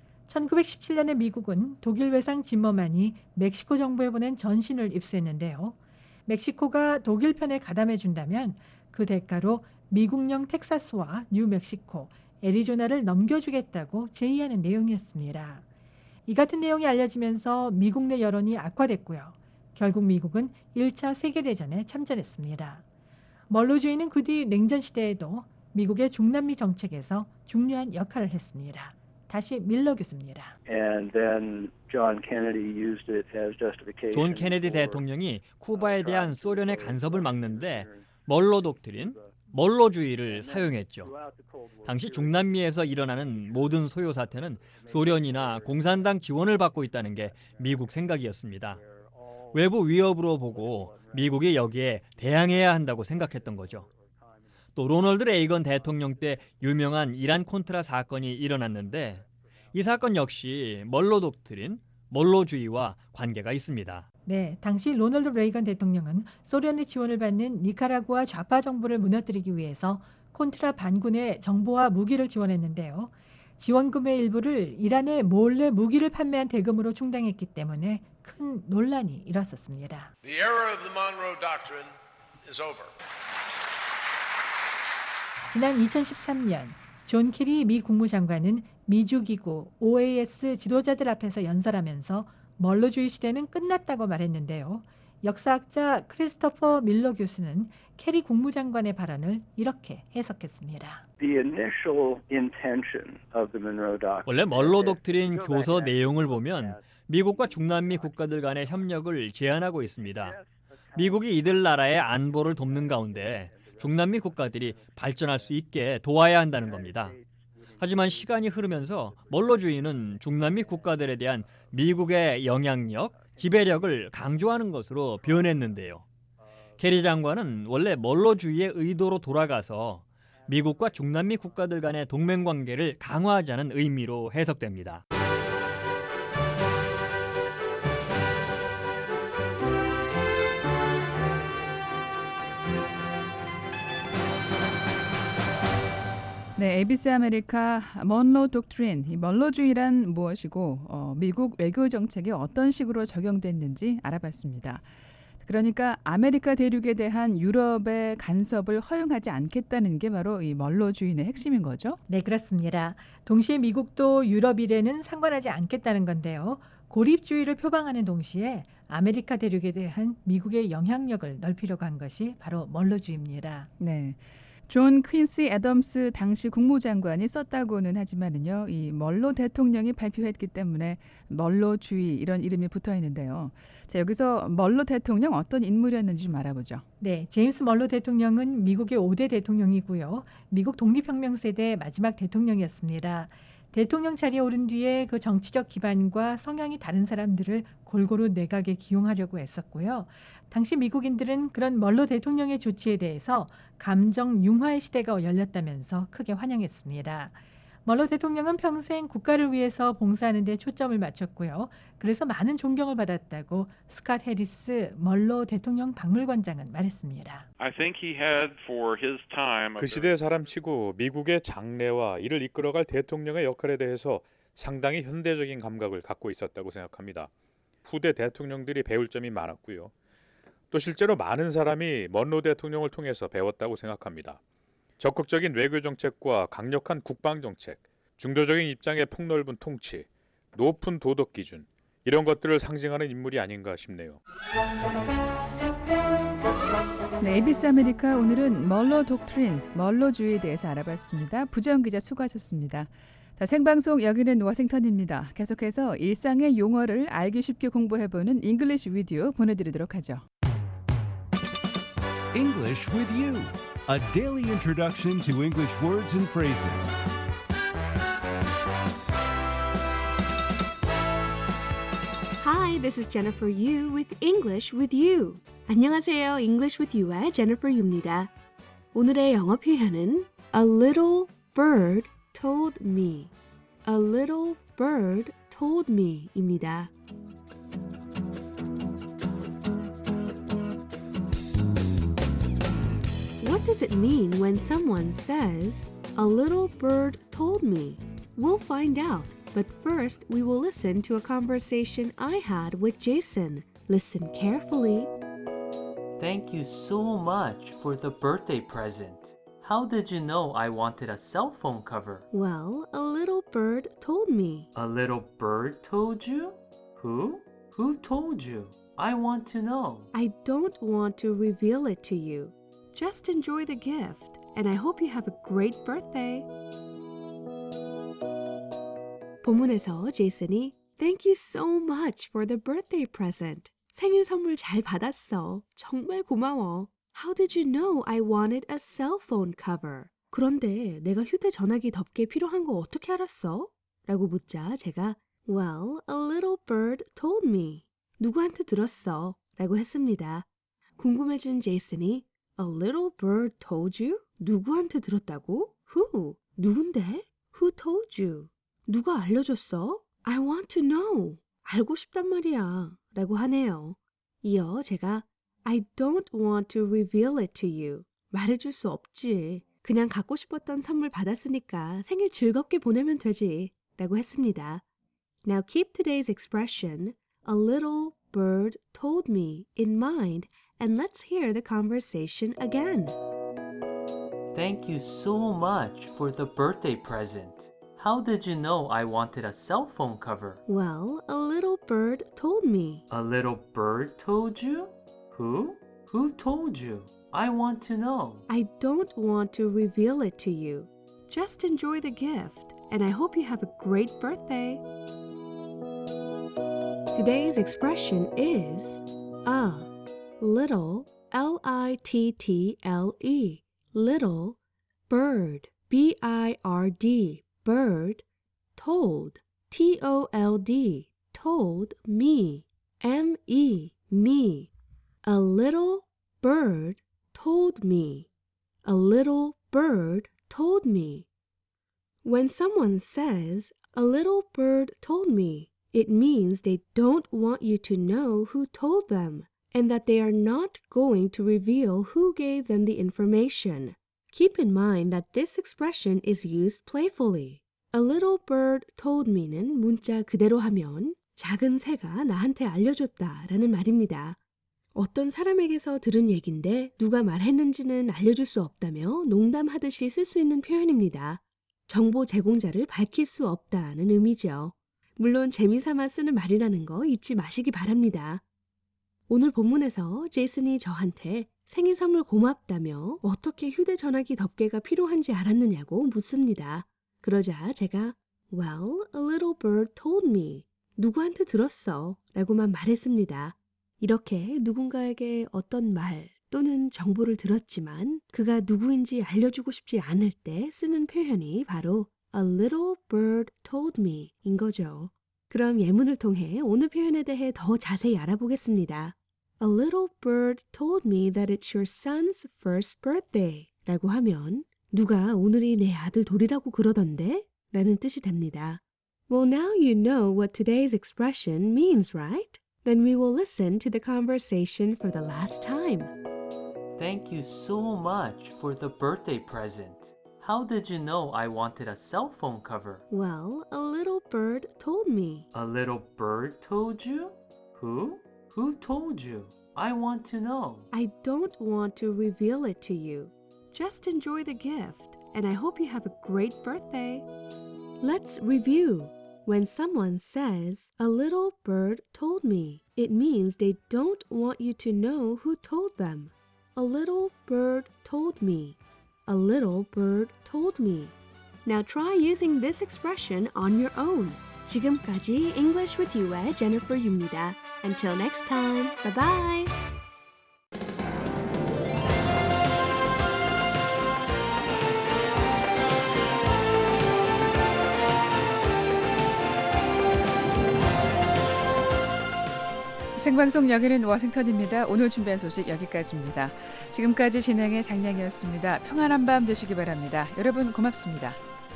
천구백십칠 년에 미국은 독일 외상 짐머만이 멕시코 정부에 보낸 전신을 입수했는데요. 멕시코가 독일 편에 가담해준다면 그 대가로 미국령 텍사스와 뉴멕시코, 애리조나를 넘겨주겠다고 제의하는 내용이었습니다. 이 같은 내용이 알려지면서 미국 내 여론이 악화됐고요. 결국 미국은 일 차 세계대전에 참전했습니다. 멀로주의는 그 뒤 냉전 시대에도 미국의 중남미 정책에서 중요한 역할을 했습니다. 다시 밀러 교수입니다. and then John Kennedy used it as justification. 존 케네디 대통령이 쿠바에 대한 소련의 간섭을 막는데 멀로 독트린, 멀로주의를 사용했죠. 당시 중남미에서 일어나는 모든 소요 사태는 소련이나 공산당 지원을 받고 있다는 게 미국 생각이었습니다. 외부 위협으로 보고 미국이 여기에 대항해야 한다고 생각했던 거죠. 또 로널드 레이건 대통령 때 유명한 이란 콘트라 사건이 일어났는데 이 사건 역시 멀로 독트린, 멀로주의와 관계가 있습니다. 네, 당시 로널드 레이건 대통령은 소련의 지원을 받는 니카라구아 좌파 정부를 무너뜨리기 위해서 콘트라 반군에 정보와 무기를 지원했는데요. 지원금의 일부를 이란에 몰래 무기를 판매한 대금으로 충당했기 때문에 큰 논란이 일었었습니다. The era of the Monroe Doctrine is over. 지난 이천십삼 년 존 케리 미 국무장관은 미주기구 오에이에스 지도자들 앞에서 연설하면서 멀로주의 시대는 끝났다고 말했는데요. 역사학자 크리스토퍼 밀러 교수는 케리 국무장관의 발언을 이렇게 해석했습니다. The initial intention of the Monroe Doctrine. 원래 멀로 독트린 교서 내용을 보면 미국과 중남미 국가들 간의 협력을 제안하고 있습니다. 미국이 이들 나라의 안보를 돕는 가운데 중남미 국가들이 발전할 수 있게 도와야 한다는 겁니다. 하지만 시간이 흐르면서 멀로주의는 중남미 국가들에 대한 미국의 영향력, 지배력을 강조하는 것으로 변했는데요. 케리 장관은 원래 멀로주의의 의도로 돌아가서 미국과 중남미 국가들 간의 동맹 관계를 강화하자는 의미로 해석됩니다. 네, 에이비씨 아메리카 먼로 독트린, 이 먼로주의란 무엇이고 어, 미국 외교 정책에 어떤 식으로 적용됐는지 알아봤습니다. 그러니까 아메리카 대륙에 대한 유럽의 간섭을 허용하지 않겠다는 게 바로 이 먼로주의의 핵심인 거죠? 네, 그렇습니다. 동시에 미국도 유럽 일에는 상관하지 않겠다는 건데요. 고립주의를 표방하는 동시에 아메리카 대륙에 대한 미국의 영향력을 넓히려고 한 것이 바로 먼로주의입니다. 네. 존 퀸시 애덤스 당시 국무장관이 썼다고는 하지만은요, 이 멀로 대통령이 발표했기 때문에 멀로주의 이런 이름이 붙어 있는데요. 자, 여기서 멀로 대통령 어떤 인물이었는지 좀 알아보죠. 네, 제임스 멀로 대통령은 미국의 오 대 대통령이고요. 미국 독립혁명 세대 마지막 대통령이었습니다. 대통령 자리에 오른 뒤에 그 정치적 기반과 성향이 다른 사람들을 골고루 내각에 기용하려고 했었고요. 당시 미국인들은 그런 멀로 대통령의 조치에 대해서 감정 융화의 시대가 열렸다면서 크게 환영했습니다. 멀로 대통령은 평생 국가를 위해서 봉사하는 데 초점을 맞췄고요. 그래서 많은 존경을 받았다고 스캇 해리스 멀로 대통령 박물관장은 말했습니다. I think he had for his time 그 시대의 사람치고 미국의 장래와 이를 이끌어갈 대통령의 역할에 대해서 상당히 현대적인 감각을 갖고 있었다고 생각합니다. 후대 대통령들이 배울 점이 많았고요. 또 실제로 많은 사람이 먼로 대통령을 통해서 배웠다고 생각합니다. 적극적인 외교 정책과 강력한 국방 정책, 중도적인 입장의 폭넓은 통치, 높은 도덕 기준, 이런 것들을 상징하는 인물이 아닌가 싶네요. 네, 에이비씨 아메리카 오늘은 멀로 독트린, 멀로주의에 대해서 알아봤습니다. 부정 기자 수고하셨습니다. 자, 생방송 여기는 워싱턴입니다. 계속해서 일상의 용어를 알기 쉽게 공부해보는 잉글리시 위디오 보내드리도록 하죠. English with you, a daily introduction to English words and phrases. Hi, this is Jennifer Yu with English with You. 안녕하세요, English with You의 Jennifer Yu입니다. 오늘의 영어 표현은 A little bird told me. A little bird told me입니다. What does it mean when someone says, a little bird told me? We'll find out, but first we will listen to a conversation I had with Jason. Listen carefully. Thank you so much for the birthday present. How did you know I wanted a cell phone cover? Well, a little bird told me. A little bird told you? Who? Who told you? I want to know. I don't want to reveal it to you. Just enjoy the gift, and I hope you have a great birthday. 본문에서 제이슨이 Thank you so much for the birthday present. 생일 선물 잘 받았어. 정말 고마워. How did you know I wanted a cell phone cover? 그런데 내가 휴대전화기 덮개 필요한 거 어떻게 알았어? 라고 묻자 제가 Well, a little bird told me. 누구한테 들었어? 라고 했습니다. 궁금해진 제이슨이 A little bird told you? 누구한테 들었다고? Who? 누군데? Who told you? 누가 알려줬어? I want to know. 알고 싶단 말이야. 라고 하네요. 이어 제가 I don't want to reveal it to you. 말해줄 수 없지. 그냥 갖고 싶었던 선물 받았으니까 생일 즐겁게 보내면 되지. 라고 했습니다. Now keep today's expression, a little bird told me, in mind, and let's hear the conversation again. Thank you so much for the birthday present. How did you know I wanted a cell phone cover? Well, a little bird told me. A little bird told you? Who? Who told you? I want to know. I don't want to reveal it to you. Just enjoy the gift, and I hope you have a great birthday. Today's expression is a little, L I T T L E, little, bird, B I R D, bird, told, T O L D, told me, M E, me. A little bird told me. A little bird told me. When someone says, a little bird told me, it means they don't want you to know who told them and that they are not going to reveal who gave them the information. Keep in mind that this expression is used playfully. A little bird told me는 문자 그대로 하면 작은 새가 나한테 알려줬다 라는 말입니다. 어떤 사람에게서 들은 얘긴데 누가 말했는지는 알려줄 수 없다며 농담하듯이 쓸 수 있는 표현입니다. 정보 제공자를 밝힐 수 없다는 의미죠. 물론 재미삼아 쓰는 말이라는 거 잊지 마시기 바랍니다. 오늘 본문에서 제이슨이 저한테 생일 선물 고맙다며 어떻게 휴대전화기 덮개가 필요한지 알았느냐고 묻습니다. 그러자 제가 Well, a little bird told me. 누구한테 들었어 라고만 말했습니다. 이렇게 누군가에게 어떤 말 또는 정보를 들었지만 그가 누구인지 알려주고 싶지 않을 때 쓰는 표현이 바로 A little bird told me 인 거죠. 그럼 예문을 통해 오늘 표현에 대해 더 자세히 알아보겠습니다. A little bird told me that it's your son's first birthday 라고 하면 누가 오늘이 내 아들 돌이라고 그러던데? 라는 뜻이 됩니다. Well, now you know what today's expression means, right? Then we will listen to the conversation for the last time. Thank you so much for the birthday present. How did you know I wanted a cell phone cover? Well, a little bird told me. A little bird told you? Who? Who told you? I want to know. I don't want to reveal it to you. Just enjoy the gift, and I hope you have a great birthday. Let's review. When someone says, a little bird told me, it means they don't want you to know who told them. A little bird told me. A little bird told me. Now try using this expression on your own. 지금까지 English with You의 Jennifer Yu입니다. Until next time, bye-bye! 생방송 여기는 워싱턴입니다. 오늘 준비한 소식 여기까지입니다. 지금까지 진행의 장량이었습니다. 평안한 밤 되시기 바랍니다. 여러분 고맙습니다.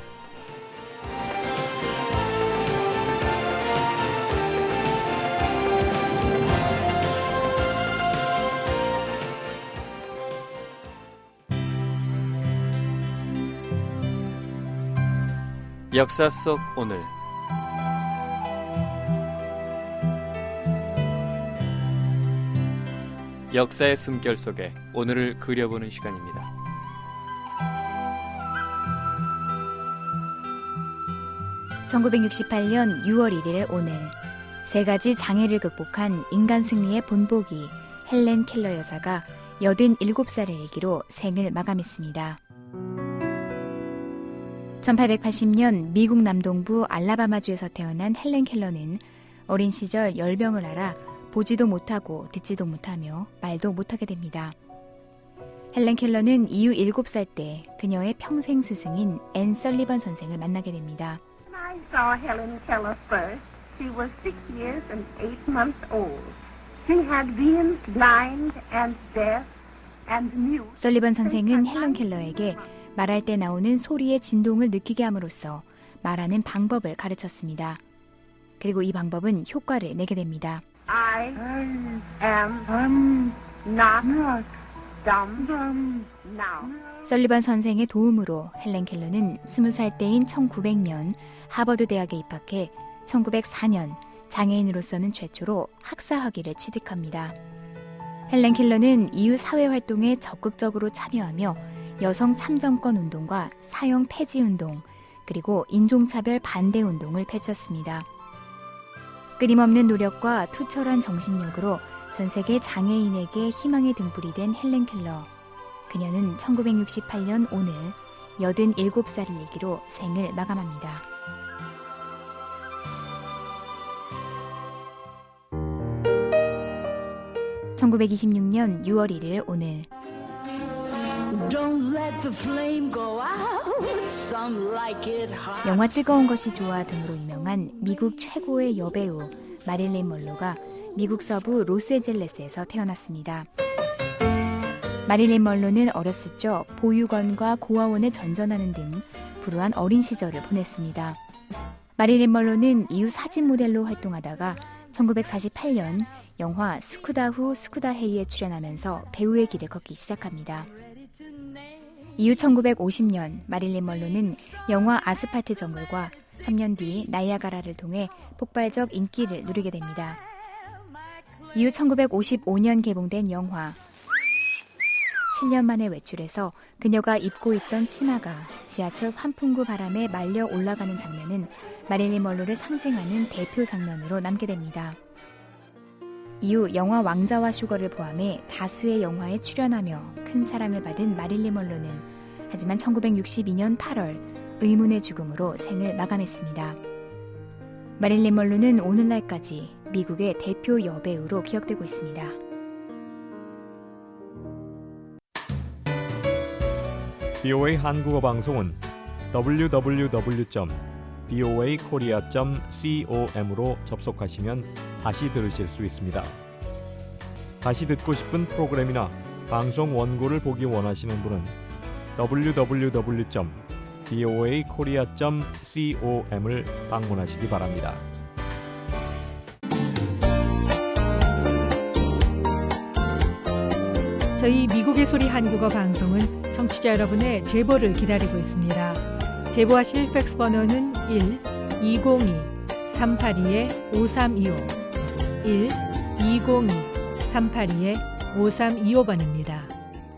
역사 속 오늘 역사의 숨결 속에 오늘을 그려보는 시간입니다. 천구백육십팔 년 유월 일 일 오늘 세 가지 장애를 극복한 인간 승리의 본보기 헬렌 켈러 여사가 여든일곱 살의 일기로 생을 마감했습니다. 천팔백팔십 년 미국 남동부 알라바마주에서 태어난 헬렌 켈러는 어린 시절 열병을 앓아 보지도 못하고 듣지도 못하며 말도 못하게 됩니다. 헬렌 켈러는 이후 일곱 살 때 그녀의 평생 스승인 앤 설리번 선생을 만나게 됩니다. I saw Helen Keller first. She was six years and eight months old. She had been blind and deaf and mute. 설리번 선생은 헬렌 켈러에게 말할 때 나오는 소리의 진동을 느끼게 함으로써 말하는 방법을 가르쳤습니다. 그리고 이 방법은 효과를 내게 됩니다. I am not dumb now. 설리번 선생의 도움으로 헬렌 켈러는 스무 살 때인 천구백 년 하버드 대학에 입학해 천구백사 년 장애인으로서는 최초로 학사 학위를 취득합니다. 헬렌 켈러는 이후 사회활동에 적극적으로 참여하며 여성 참정권 운동과 사형 폐지 운동, 그리고 인종차별 반대 운동을 펼쳤습니다. 끊임없는 노력과 투철한 정신력으로 전 세계 장애인에게 희망의 등불이 된 헬렌 켈러. 그녀는 천구백육십팔 년 오늘 여든일곱 살을 일기로 생을 마감합니다. 천구백이십육 년 유월 일 일 오늘 Don't let the flame go out. Some like it hot. 영화 뜨거운 것이 좋아 등으로 유명한 미국 최고의 여배우 마릴린 먼로가 미국 서부 로스앤젤레스에서 태어났습니다. 마릴린 먼로는 어렸을 적 보육원과 고아원에 전전하는 등 불우한 어린 시절을 보냈습니다. 마릴린 먼로는 이후 사진 모델로 활동하다가 천구백사십팔 년 영화 스쿠다후 스쿠다헤이에 출연하면서 배우의 길을 걷기 시작합니다. 이후 천구백오십 년 마릴린 먼로는 영화 아스팔트 정글과 삼 년 뒤 나이아가라를 통해 폭발적 인기를 누리게 됩니다. 이후 천구백오십오 년 개봉된 영화 칠 년 만에 외출해서 그녀가 입고 있던 치마가 지하철 환풍구 바람에 말려 올라가는 장면은 마릴린 먼로를 상징하는 대표 장면으로 남게 됩니다. 이후 영화 왕자와 슈거를 포함해 다수의 영화에 출연하며 큰 사랑을 받은 마릴린 먼로는 하지만 천구백육십이 년 팔월 의문의 죽음으로 생을 마감했습니다. 마릴린 먼로는 오늘날까지 미국의 대표 여배우로 기억되고 있습니다. 비오에이 한국어 방송은 더블유 더블유 더블유 점 비오에이 코리아 점 com으로 접속하시면 다시 들으실 수 있습니다. 다시 듣고 싶은 프로그램이나 방송 원고를 보기 원하시는 분은 더블유 더블유 더블유 점 비오에이 코리아 점 com을 방문하시기 바랍니다. 저희 미국의 소리 한국어 방송은 청취자 여러분의 제보를 기다리고 있습니다. 제보하실 팩스 번호는 일 이공이 삼팔이 오삼이오 일 이공이 삼팔이 오삼이오 번입니다.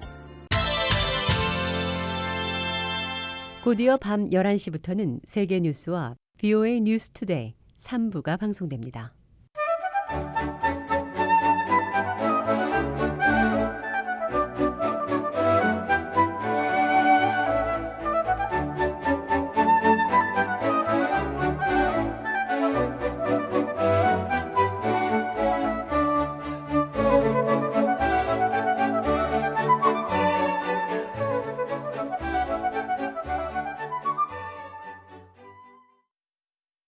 곧이어 밤 열한 시부터는 세계 뉴스와 비오에이 뉴스 투데이 삼 부가 방송됩니다.